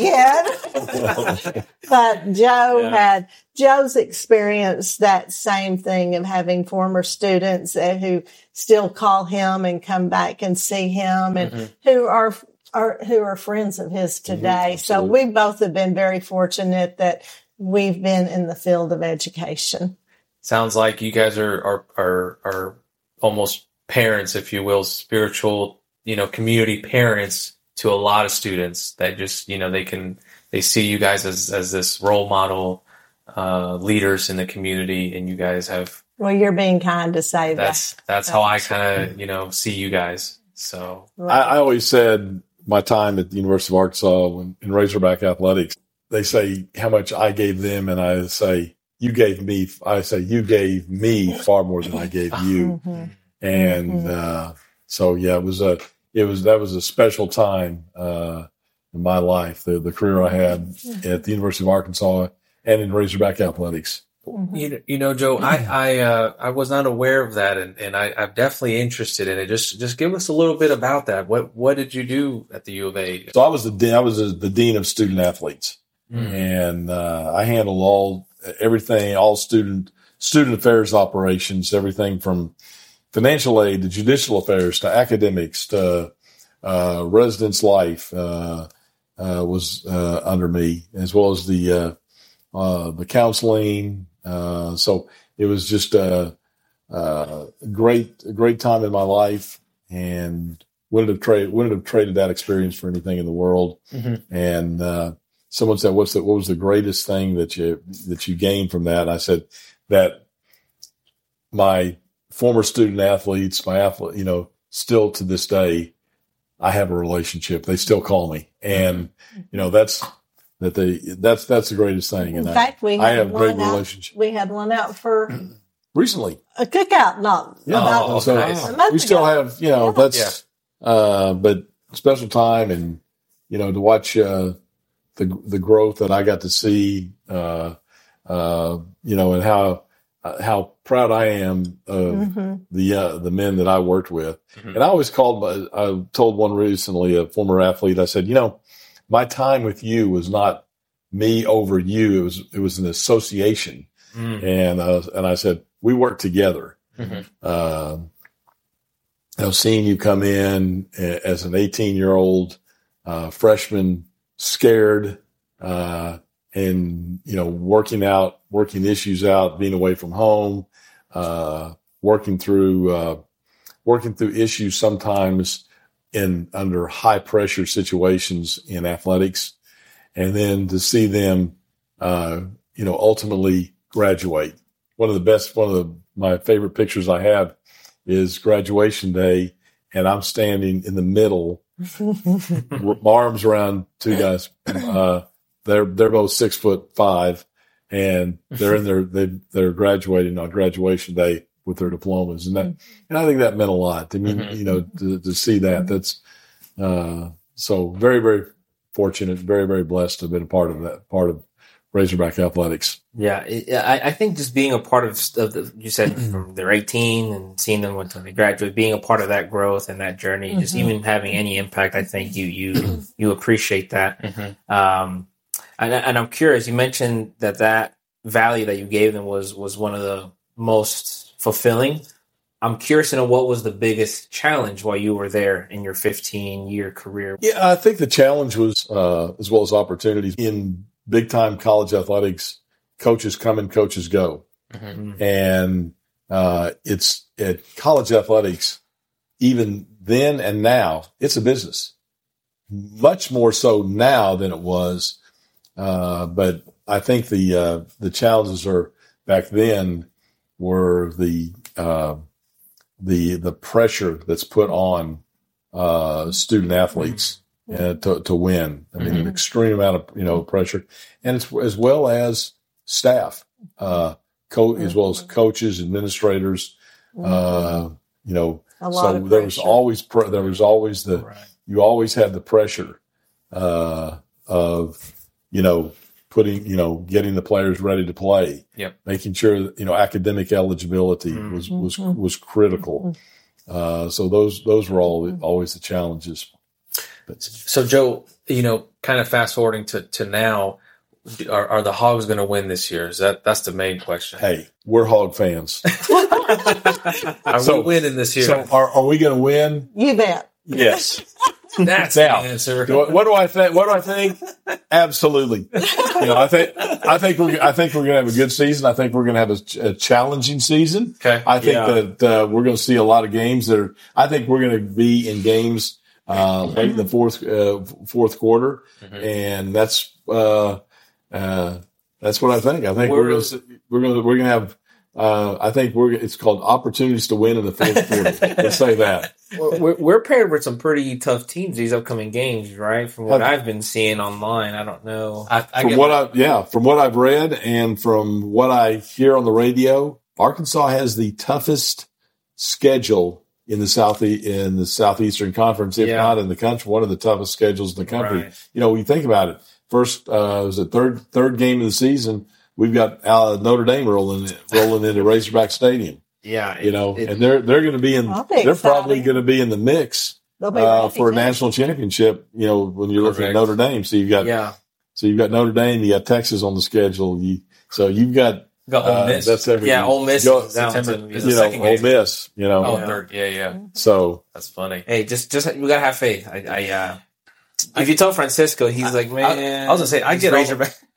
yet. But Joe Yeah. had, Joe's experienced that same thing of having former students uh, who still call him and come back and see him, and Mm-hmm. who are are who are friends of his today. So absolutely. we both have been very fortunate that we've been in the field of education. Sounds like you guys are are are, are almost parents, if you will, spiritual, you know, community parents to a lot of students that just, you know, they can they see you guys as as this role model uh, leaders in the community, and you guys have Well, you're being kind to say that's that. that's how I kind of, you know, see you guys. So I, I always said my time at the University of Arkansas when, in Razorback athletics, they say how much I gave them, and I say you gave me. I say you gave me far more than I gave you, Mhm. and uh, so yeah, it was a it was that was a special time uh, in my life. The the career I had at the University of Arkansas and in Razorback athletics. You know, you know, Joe, I I uh, I was not aware of that, and, and I, I'm definitely interested in it. Just just give us a little bit about that. What what did you do at the U of A? So I was the dean, I was the dean of student athletes, Mm. and uh, I handled all everything, all student student affairs operations, everything from financial aid to judicial affairs to academics to uh, residence life uh, uh, was uh, under me, as well as the uh, uh, the counseling. Uh, so it was just uh, uh, great, great time in my life, and wouldn't have traded wouldn't have traded that experience for anything in the world. Mm-hmm. And uh, someone said, "What's the what was the greatest thing that you that you gained from that?" And I said that my former student athletes, my athlete, you know, still to this day, I have a relationship. They still call me, and you know that's that they that's that's the greatest thing. In And fact, we I, I had have a great one out, relationship. we had one out for Recently, a cookout, not yeah. about Oh, so nice. a month we still ago. have, you know, Yeah. that's uh, but special time, and you know, to watch uh, the the growth that I got to see, uh, uh, you know, and how uh, how proud I am of Mhm. the uh, the men that I worked with. Mhm. And I always called. I told one recently, a former athlete. I said, you know, my time with you was not me over you. It was it was an association. Mm-hmm. And uh, and I said, we worked together. Mm-hmm. Uh, you know, seeing you come in a- as an eighteen year old uh, freshman, scared, uh, and you know, working out, working issues out, being away from home, uh, working through, uh, working through issues sometimes in under high pressure situations in athletics, and then to see them, uh, you know, ultimately graduate. One of the best, one of the, my favorite pictures I have is graduation day, and I'm standing in the middle, my arms around two guys. Uh, they're they're both six foot five, and they're in their they they're graduating on graduation day with their diplomas, and that and I think that meant a lot. I mean, Mhm. you know, to, to see that that's uh, so very very fortunate, very very blessed to have been a part of that part of Razorback athletics. Yeah, it, I, I think just being a part of, of the, you said from they're eighteen and seeing them when they graduate, being a part of that growth and that journey, mm-hmm. just even having any impact, I think you you you appreciate that. Mm-hmm. Um, and, and I'm curious. You mentioned that that value that you gave them was was one of the most fulfilling. I'm curious to know what was the biggest challenge while you were there in your fifteen year career. Yeah, I think the challenge was uh, as well as opportunities in big time college athletics. Coaches come and coaches go. Mm-hmm. And uh, it's at college athletics, even then and now, it's a business. Much more so now than it was. Uh, but I think the uh, the challenges are back then were the uh, the the pressure that's put on uh, student athletes uh, to to win. I mean, Mm-hmm. an extreme amount of you know pressure, and it's as well as staff, uh, co- as well as coaches, administrators, uh, you know, A lot so of there was pressure. always, pre- there was always the, Right. you always had the pressure, uh, of, you know, putting, you know, getting the players ready to play, Yep. making sure that, you know, academic eligibility Mm. was, was, Mhm. was critical. Uh, so those, those were all, always the challenges. But, So, Joe, you know, kind of fast forwarding to, to now, are, are the Hogs going to win this year? Is that that's the main question? hey, we're Hog fans. Are So- we winning this year? So are, are we going to win? You bet. Yes. that's Now, the answer. Do I- what do I think? What do I think? Absolutely. You know, I think I think we're I think we're going to have a good season. I think we're going to have a, ch- a challenging season. Okay. I think Yeah. that uh, we're going to see a lot of games that are. I think we're going to be in games uh, late in the fourth uh, fourth quarter, Mhm. and that's uh, uh, that's what I think. I think we're, We're- going to we're going to we're going to have. Uh, I think we're. It's called opportunities to win in the fourth quarter. Let's say that. We're, we're- we're paired with some pretty tough teams these upcoming games, right? From what Have- I've been seeing online, I don't know. I, I From get what I yeah, from what I've read and from what I hear on the radio, Arkansas has the toughest schedule in the south in the Southeastern Conference, if Yeah. not in the country. One of the toughest schedules in the country. Right. You know, when you think about it, first uh, it was the third third game of the season. We've got uh, Notre Dame rolling rolling into Razorback Stadium. Yeah, You know, it- and they're they're going to be in. That'll be They're probably exciting. going to be in the mix They'll be uh, ready for a to. national championship. You know, when you're looking at Correct. Notre Dame, so you've got yeah. so you've got Notre Dame, you got Texas on the schedule. You, so you've got got Ole uh, Miss. that's everything. Yeah, Ole Miss Go- is down September to- is you the know, second Ole game. Miss. You know, oh, Yeah. third. Yeah, yeah. so That's funny. Hey, just just we gotta have faith. I, I uh, if you tell Francisco, he's like, man. I was gonna say, I he's get all- Razorback.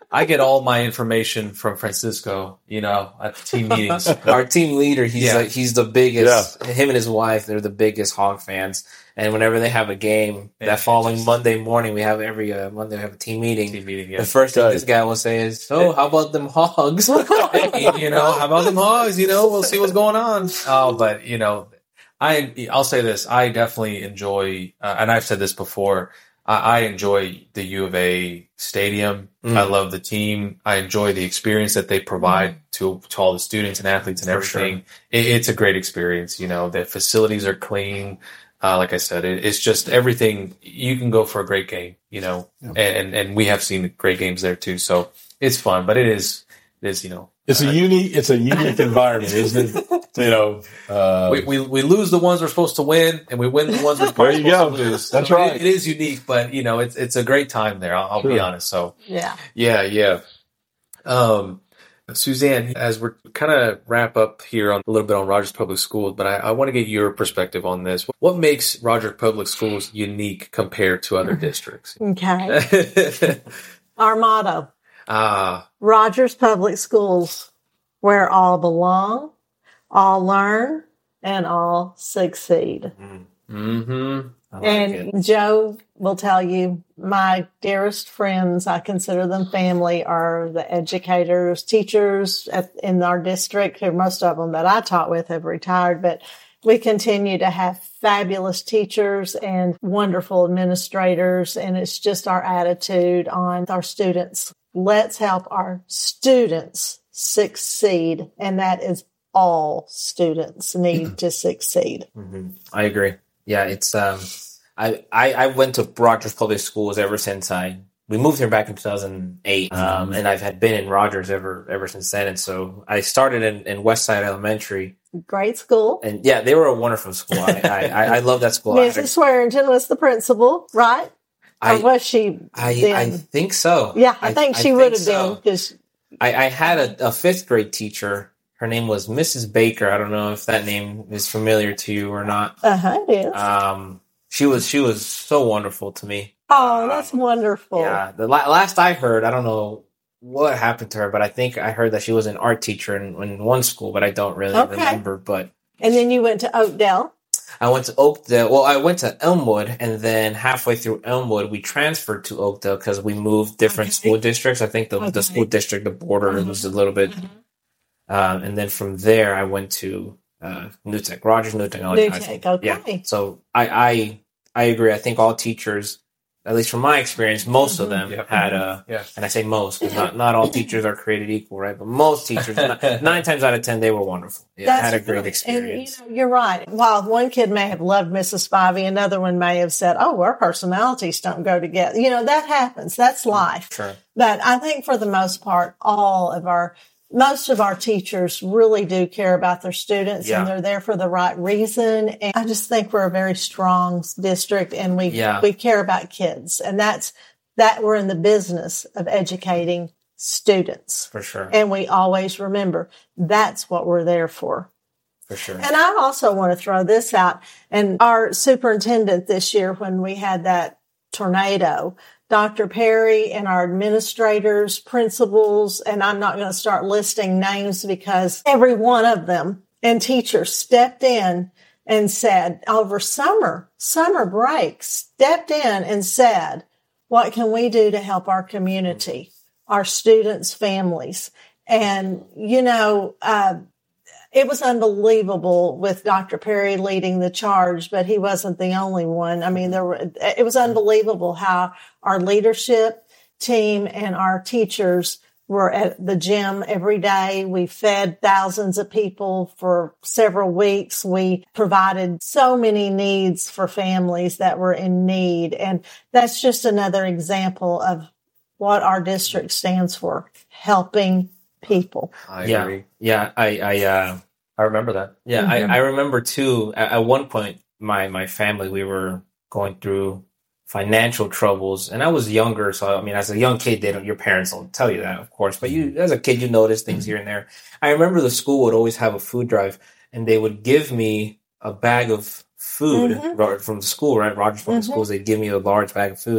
I get all my information from Francisco, you know, at the team meetings. Our team leader, he's Yeah. like, he's the biggest. Him and his wife, they're the biggest Hog fans. And whenever they have a game, Yeah, that following just- Monday morning, we have every uh, Monday we have a team meeting. Team meeting, yeah. The first thing Okay. this guy will say is, "So, how about them Hogs?" Hey, you know, how about them Hogs? You know, we'll see what's going on. Oh, but you know, I I'll say this: I definitely enjoy, uh, and I've said this before. I, I enjoy the U of A stadium. Mm. I love the team. I enjoy the experience that they provide to to all the students and athletes and For everything. It, it's a great experience. You know, the facilities are clean. Uh, like I said, it, it's just everything. You can go for a great game, you know, Yeah. and and we have seen great games there too. So it's fun, but it is it is you know. It's a unique, it's a unique environment, isn't it? You know, uh, We, we we lose the ones we're supposed to win, and we win the ones we're There supposed you go. to lose. That's So right. It, it is unique, but you know, it's it's a great time there. I'll, I'll be Sure. honest. So Yeah. yeah, yeah. Um, Suzanne, as we're kind of wrap up here on a little bit on Rogers Public Schools, but I, I want to get your perspective on this. What makes Rogers Public Schools unique compared to other districts? Okay. Our motto, Ah, Rogers Public Schools, where all belong, all learn, and all succeed. mm-hmm. I like And it. Joe will tell you, my dearest friends, I consider them family, are the educators, teachers at, in our district, who most of them that I taught with have retired, but we continue to have fabulous teachers and wonderful administrators. And it's just our attitude on our students. Let's help our students succeed. And that is all students need to succeed. Mhm. I agree. Yeah, it's um, I, I I went to Rogers Public Schools ever since I we moved here back in two thousand eight, um, and I've had been in Rogers ever ever since then. And so I started in, in Westside Elementary, Great school. and yeah, they were a wonderful school. I I, I, I love that school. I, Missus Swearingen was the principal, right? I, or was she I, then? I think so. yeah, I, think she would have so. been because I, I had a, a fifth grade teacher. Her name was Missus Baker. I don't know if that name is familiar to you or not. uh huh, it is. Um, she was she was so wonderful to me. oh, that's wonderful. Yeah, the la- last I heard, I don't know what happened to her, but I think I heard that she was an art teacher in, in one school, but I don't really Okay. remember. But And then you went to Oakdale. I went to Oakdale. Well, I went to Elmwood, and then halfway through Elmwood, we transferred to Oakdale because we moved different Okay. school districts. I think the Okay. the school district, the border Mhm. was a little bit. Mhm. Um, and then from there, I went to uh, New Tech, Rogers New Technology New High Tech, School. okay. Yeah. So I, I I agree. I think all teachers, at least from my experience, most of them Mhm. Yeah. had a. Yeah. And I say most because not, not all teachers are created equal, right? But most teachers, nine, nine times out of ten, they were wonderful. Yeah, had a great right. experience. And, you know, you're right. While one kid may have loved Missus Spivey, another one may have said, "Oh, our personalities don't go together." You know, that happens. That's life. Sure. But I think for the most part, all of our, most of our teachers really do care about their students Yeah. and they're there for the right reason. And I just think we're a very strong district and we, Yeah. we care about kids. And that's, that we're in the business of educating students. For sure. And we always remember that's what we're there for. For sure. And I also want to throw this out. And our superintendent this year, when we had that tornado, Doctor Perry and our administrators, principals, and I'm not going to start listing names because every one of them and teachers stepped in and said over summer, summer break, stepped in and said, what can we do to help our community, our students' families? And, you know, uh, it was unbelievable with Doctor Perry leading the charge, but he wasn't the only one. I mean, there were, it was unbelievable how our leadership team and our teachers were at the gym every day. We fed thousands of people for several weeks. We provided so many needs for families that were in need. And that's just another example of what our district stands for, helping people. I yeah. agree. Yeah. I, I, uh, I remember that. yeah, Mhm. I, I remember too, at, at one point, my, my family, we were going through financial troubles and I was younger. So, I mean, as a young kid, they don't, your parents don't tell you that, of course, but you, as a kid, you notice things here and there. I remember the school would always have a food drive and they would give me a bag of food Mhm. ro- from the school, right? Rogers Public Mhm. Schools, they'd give me a large bag of food.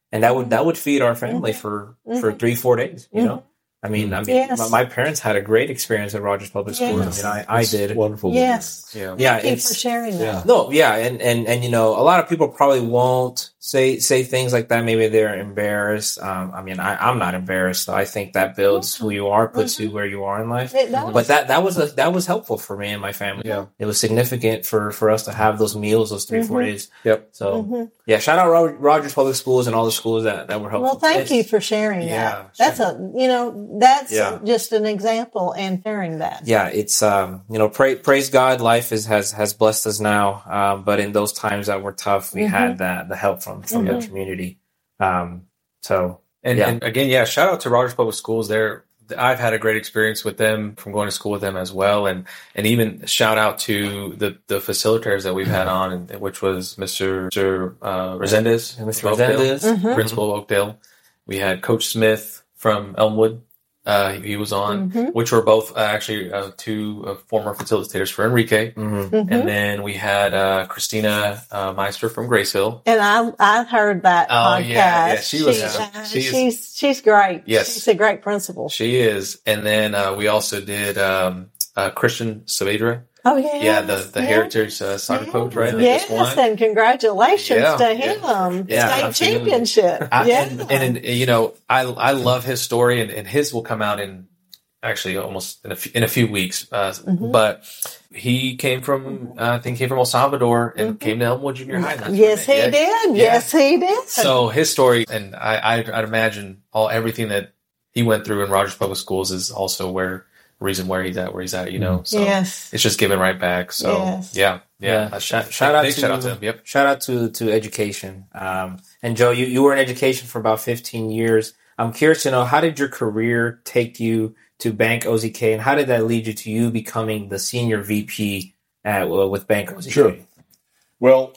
and that would that would feed our family for for three four days. You know, I mean, I mean, Yes. my, my parents had a great experience at Rogers Public Schools. Yes. I mean, I, I did. Wonderful. Yes. Yeah. Yeah, Thank you it's for sharing that. Yeah. no, yeah, and, and and you know, a lot of people probably won't say say things like that. Maybe they're embarrassed. Um, I mean, I, I'm not embarrassed. So I think that builds who you are, puts you where you are in life. It does. But that that was a, that was helpful for me and my family. Yeah. It was significant for for us to have those meals, those 3 four days. Yep. So Mhm. yeah, shout out Ro- Rogers Public Schools and all the schools that, that were helpful. Well, thank It's- you for sharing Yeah, that. That's a, you know, that's Yeah. just an example and sharing that. Yeah, it's um, you know, pray, praise God, life is has has blessed us now. Um, but in those times that were tough, we Mhm. had that the help from from the community. Um, so And, Yeah. and again, yeah, shout out to Rogers Public Schools. They're, I've had a great experience with them from going to school with them as well. And, and even shout out to the, the facilitators that we've had on, and, which was Mister Mister Uh, Resendez, Mister Oakdale, Resendez, Mhm. Principal of Oakdale. We had Coach Smith from Elmwood. Uh, he was on, Mhm. which were both uh, actually uh, two uh, former facilitators for Enrique. mhm. Mhm. And then we had uh, Christina uh, Meister from Grace Hill. And I I heard that Oh, podcast. yeah, yeah, she was- She- yeah, uh, she is- she's she's great. Yes. She's a great principal. She is. And then uh, we also did um, uh, Christian Saavedra. Oh yeah. Yeah, the, the yeah. Heritage uh, soccer coach, right? They Yes, just won. and congratulations Yeah, to yeah. him. Yeah, State absolutely. championship. I, yeah. and, and, and, you know, I I love his story, and, and his will come out in actually almost in a few, in a few weeks. Uh, Mhm. But he came from, uh, I think, he came from El Salvador and came to Elmwood Junior High. and that's yes, he where they- yeah. did. Yeah. Yes, he did. So his story, and I, I I'd imagine all everything that he went through in Rogers Public Schools is also where reason where he's at, where he's at. You know, so yes. it's just giving right back. So Yes. yeah, yeah. Yeah. A Shout, big- shout out big to shout out to him. Yep. shout out to to education. Um, and Joe, you, you were in education for about fifteen years. I'm curious to know, how did your career take you to Bank O Z K, and how did that lead you to you becoming the senior V P at uh, with Bank O Z K? Sure. Well,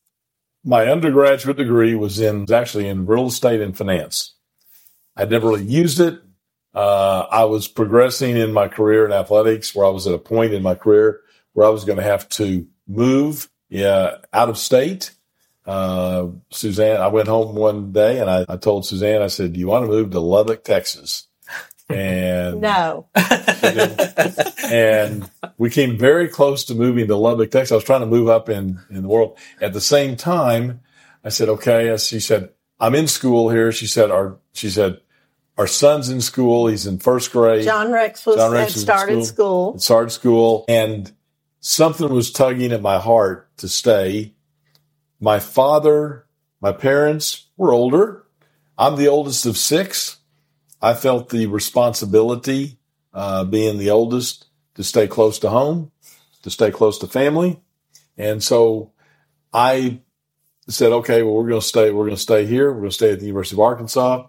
my undergraduate degree was in was actually in real estate and finance. I'd never really used it. Uh, I was progressing in my career in athletics, where I was at a point in my career where I was going to have to move yeah, out of state. Uh, Suzanne, I went home one day and I, I told Suzanne, I said, "Do you want to move to Lubbock, Texas?" And No. and we came very close to moving to Lubbock, Texas. I was trying to move up in, in the world. At the same time, I said, okay. She said, I'm in school here. She said, our, she said, our son's in school. He's in first grade. John Rex was John Rex had was in started school. school. It started school, and something was tugging at my heart to stay. My father, my parents were older. I'm the oldest of six. I felt the responsibility, uh, being the oldest, to stay close to home, to stay close to family. And so I said, okay, well, we're going to stay, we're going to stay here. We're going to stay at the University of Arkansas.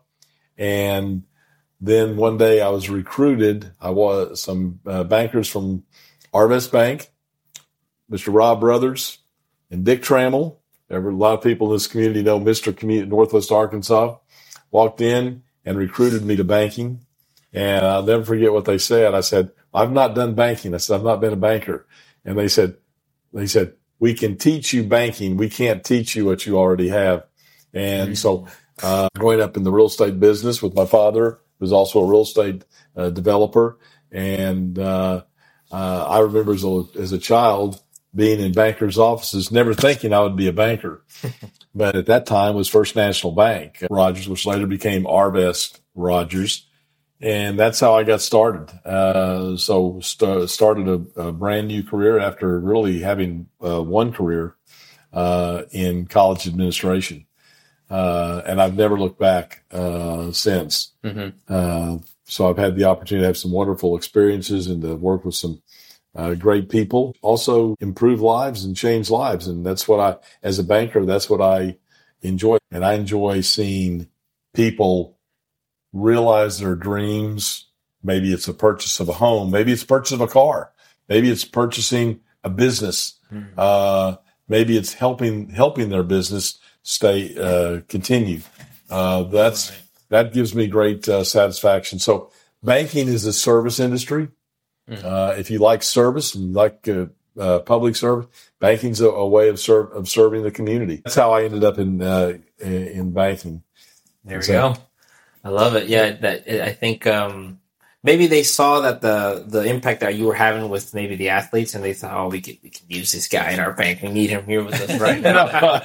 And then one day I was recruited. I was some uh, bankers from Arvest Bank, Mister Rob Brothers and Dick Trammell. There were a lot of people in this community know Mister Community, Northwest Arkansas, walked in and recruited me to banking. And I'll never forget what they said. I said, I've not done banking. I said, I've not been a banker. And they said, they said, we can teach you banking. We can't teach you what you already have. And so, uh, growing up in the real estate business with my father, who was also a real estate uh, developer. And, uh, uh, I remember as a, as a child being in bankers' offices, never thinking I would be a banker. But at that time was First National Bank, Rogers, which later became Arvest Rogers. And that's how I got started. Uh, so st- started a, a brand new career after really having uh, one career uh, in college administration. Uh, and I've never looked back uh, since. Mm-hmm. Uh, so I've had the opportunity to have some wonderful experiences and to work with some uh, great people, also improve lives and change lives. And that's what I, as a banker, that's what I enjoy. And I enjoy seeing people realize their dreams. Maybe it's a purchase of a home. Maybe it's purchase of a car. Maybe it's purchasing a business. Mm-hmm. Uh, maybe it's helping, helping their business stay, uh, continue. Uh, that's, Right. that gives me great uh, satisfaction. So banking is a service industry. Mhm. Uh, if you like service and you like uh, uh, public service, banking's a, a way of serve, of serving the community. That's how I ended up in, uh, in banking. There we So- go. I love it. Yeah, that I think um, maybe they saw that the the impact that you were having with maybe the athletes, and they thought, oh, we could we could use this guy in our bank. We need him here with us right now.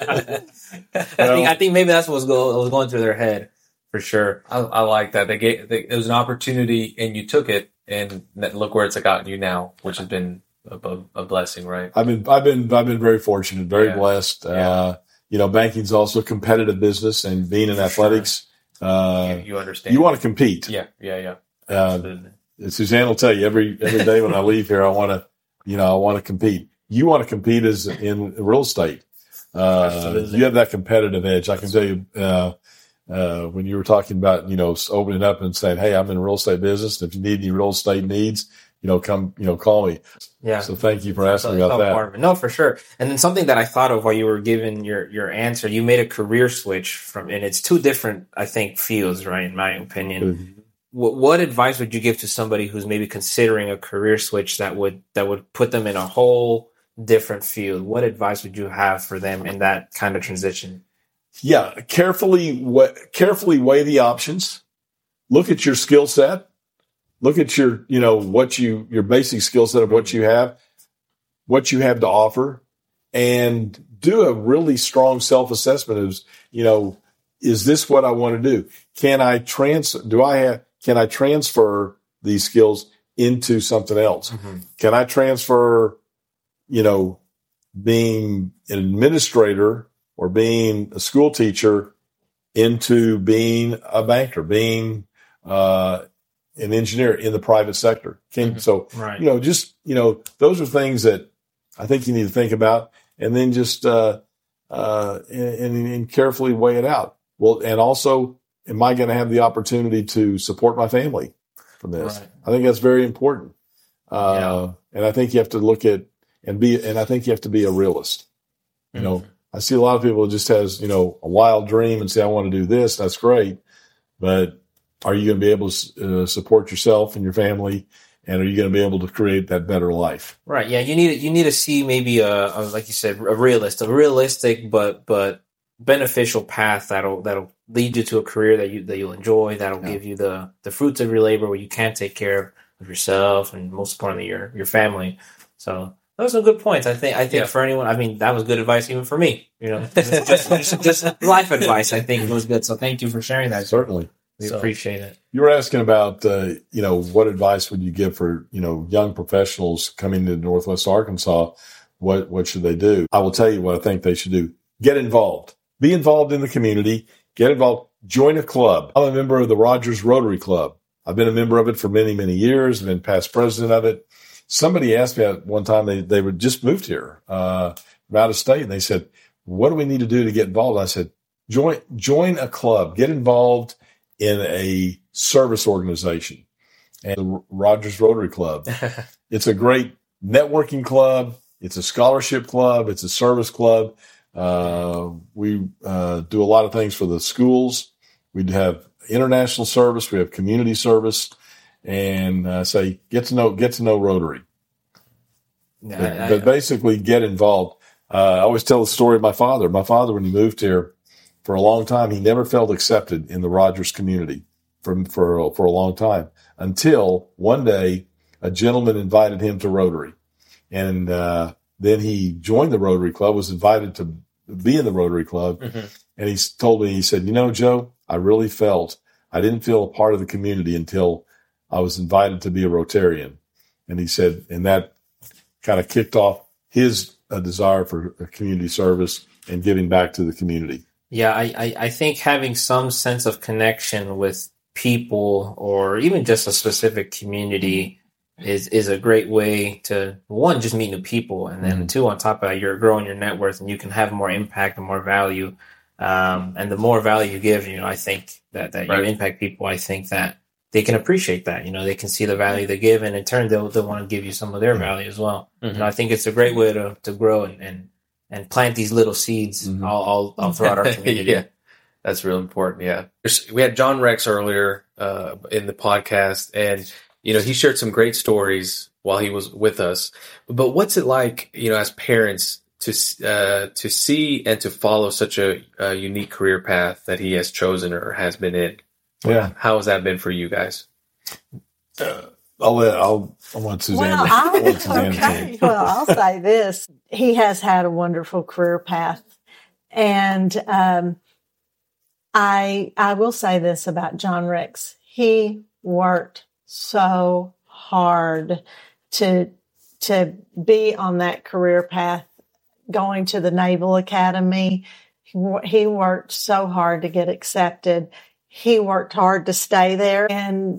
I think I think maybe that's what was, go, was going through their head for sure. I, I like that. They gave they, it was an opportunity, and you took it, and look where it's gotten you now, which has been a, a blessing, right? I've been, I've been, I've been very fortunate, very Yeah. blessed. Yeah. Uh, you know, banking's also a competitive business, and being in For athletics, uh, you, you understand. you want to compete. Yeah, yeah, yeah. Uh, Absolutely. Suzanne will tell you every every day when I leave here, I want to, you know, I want to compete. You want to compete as in real estate. Uh, Absolutely. you have that competitive edge. I can tell you, uh, uh, when you were talking about, you know, opening up and saying, "Hey, I'm in the real estate business. If you need any real estate needs, you know, come, you know, call me." Yeah. So thank you for asking So- about oh, that. part of it. No, for sure. And then something that I thought of while you were giving your, your answer, you made a career switch from, and it's two different, I think, fields, right? In my opinion, what, what advice would you give to somebody who's maybe considering a career switch that would, that would put them in a whole different field? What advice would you have for them in that kind of transition? Yeah, carefully, wa- carefully weigh the options. Look at your skill set. Look at your, you know, what you, your basic skill set of what you have, what you have to offer, and do a really strong self-assessment of, you know, is this what I want to do? Can I trans, do I have, can I transfer these skills into something else? Mm-hmm. Can I transfer, you know, being an administrator or being a school teacher into being a banker, being, uh, an engineer in the private sector? Can, Mhm. so, Right. you know, just, you know, those are things that I think you need to think about, and then just, uh, uh, and, and carefully weigh it out. Well, and also, am I going to have the opportunity to support my family from this? Right. I think that's very important. Uh, and I think you have to look at and be, and I think you have to be a realist. You know, I see a lot of people who just has, you know, a wild dream and say, I want to do this. That's great. But are you going to be able to uh, support yourself and your family? And are you going to be able to create that better life? Right. Yeah. You need you need to see maybe a, a like you said a realist, a realistic but but beneficial path that'll that'll lead you to a career that you that you'll enjoy. That'll Yeah. give you the the fruits of your labor, where you can take care of yourself and most importantly your your family. So those are good points. I think I think Yeah. for anyone, I mean that was good advice even for me. You know, just, just, just, just life advice. I think was good. So thank you for sharing that. Certainly. We So- appreciate it. You were asking about, uh, you know, what advice would you give for, you know, young professionals coming to Northwest Arkansas? What, what should they do? I will tell you what I think they should do. Get involved. Be involved in the community. Get involved. Join a club. I'm a member of the Rogers Rotary Club. I've been a member of it for many, many years. I've been past president of it. Somebody asked me at one time, they, they were just moved here, uh, from out of state. And they said, what do we need to do to get involved? I said, join, join a club, get involved in a service organization, and the Rogers Rotary Club. It's a great networking club. It's a scholarship club. It's a service club. Uh, we uh, do a lot of things for the schools. We have international service. We have community service, and uh, say get to know get to know Rotary. Yeah, But, I- but basically, get involved. Uh, I always tell the story of my father. My father, when he moved here, for a long time, he never felt accepted in the Rogers community for, for, for a long time, until one day a gentleman invited him to Rotary. And uh, then he joined the Rotary Club, was invited to be in the Rotary Club. Mhm. And he told me, he said, you know, Joe, I really felt, I didn't feel a part of the community until I was invited to be a Rotarian. And he said, and that kind of kicked off his uh, desire for community service and giving back to the community. Yeah, I, I, I think having some sense of connection with people or even just a specific community is is a great way to, one, just meet new people. And then Mhm. two, on top of that, you're growing your net worth and you can have more impact and more value. Um, and the more value you give, you know, I think that, that Right. you impact people, I think that they can appreciate that. You know, they can see the value they give, and in turn, they'll, they'll want to give you some of their value as well. Mhm. And I think it's a great way to, to grow and, and, and plant these little seeds Mhm. all, all, all throughout our community. Yeah, that's real important. Yeah, There's- we had John Rex earlier uh, in the podcast, and you know he shared some great stories while he was with us. But what's it like, you know, as parents to uh, to see and to follow such a, a unique career path that he has chosen or has been in. Yeah. How has that been for you guys? Uh, I'll let, I'll, I want Suzanne. Well, to- I'll, I want Suzanne to okay. take. Well, I'll say this. He has had a wonderful career path. And um, I I will say this about John Rex. He worked so hard to to be on that career path, going to the Naval Academy. He, he worked so hard to get accepted. He worked hard to stay there. And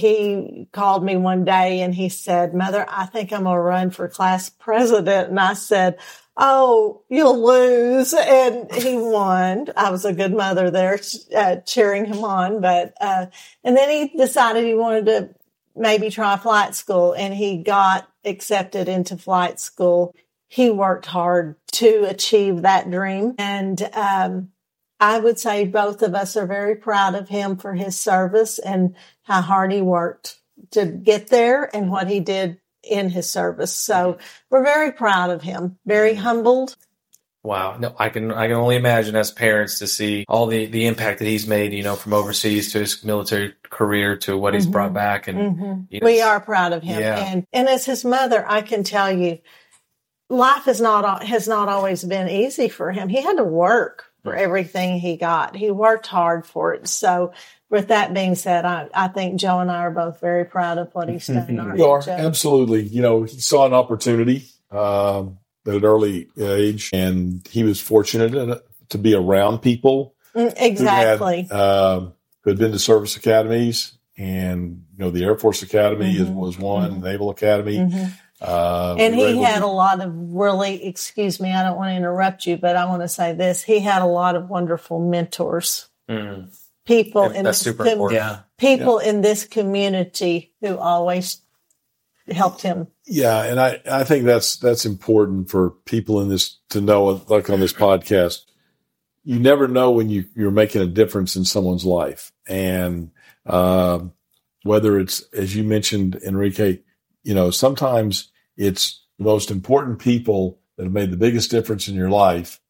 he called me one day and he said, "Mother, I think I'm going to run for class president." And I said, "Oh, you'll lose." And he won. I was a good mother there, uh, cheering him on. But, uh, and then he decided he wanted to maybe try flight school, and he got accepted into flight school. He worked hard to achieve that dream. And, um, I would say both of us are very proud of him for his service and how hard he worked to get there and what he did in his service. So we're very proud of him, very humbled. Wow. No, I can I can only imagine as parents to see all the, the impact that he's made, you know, from overseas to his military career to what he's Mm-hmm. brought back. And Mm-hmm. you know, We are proud of him. Yeah. And and as his mother, I can tell you, life has not has not always been easy for him. He had to work for everything he got. He worked hard for it. So with that being said, I, I think Joe and I are both very proud of what he's done. Aren't We are, Joe? absolutely. You know, he saw an opportunity um, at an early age, and he was fortunate to be around people Mm, exactly. who had, um, who had been to service academies, and, you know, the Air Force Academy is, Mhm. was one, Mhm. Naval Academy. Mhm. Uh, And we were he able had to- a lot of really, excuse me, I don't want to interrupt you, but I want to say this. He had a lot of wonderful mentors, mm, people and in that's this super com- important. Yeah. people in this community who always helped him. Yeah, and I, I think that's that's important for people in this to know, like on this podcast. You never know when you, you're making a difference in someone's life. And um, whether it's, as you mentioned, Enrique, you know, sometimes it's the most important people that have made the biggest difference in your life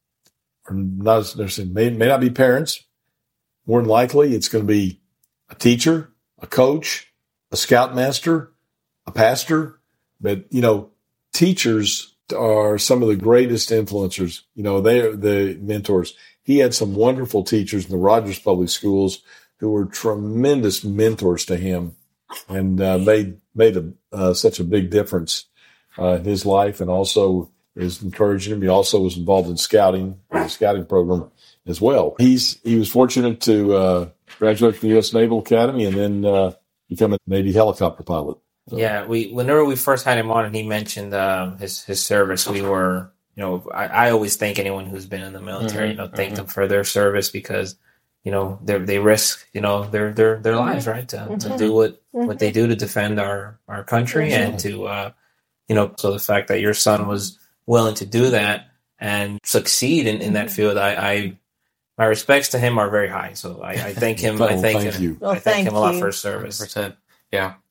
are not, may, may not be parents. More than likely, it's going to be a teacher, a coach, a scoutmaster, a pastor. But, you know, teachers are some of the greatest influencers. You know, they are the mentors. He had some wonderful teachers in the Rogers Public Schools who were tremendous mentors to him and uh, made made a, uh, such a big difference uh, in his life, and also is encouraging him. He also was involved in scouting, the scouting program as well. He's he was fortunate to uh, graduate from the U S Naval Academy and then uh, become a Navy helicopter pilot. So, Yeah, we whenever we first had him on and he mentioned um, his his service, we were, you know, I, I always thank anyone who's been in the military, you know, thank them for their service because, you know, they they risk, you know, their their their lives, right, to, to do what what they do to defend our our country and to, uh, you know, so the fact that your son was willing to do that and succeed in, in that field, I, I my respects to him are very high. So I, I thank him. I Oh, thank thank him. you. Well, I thank thank him a lot you. for his service. one hundred percent. Yeah.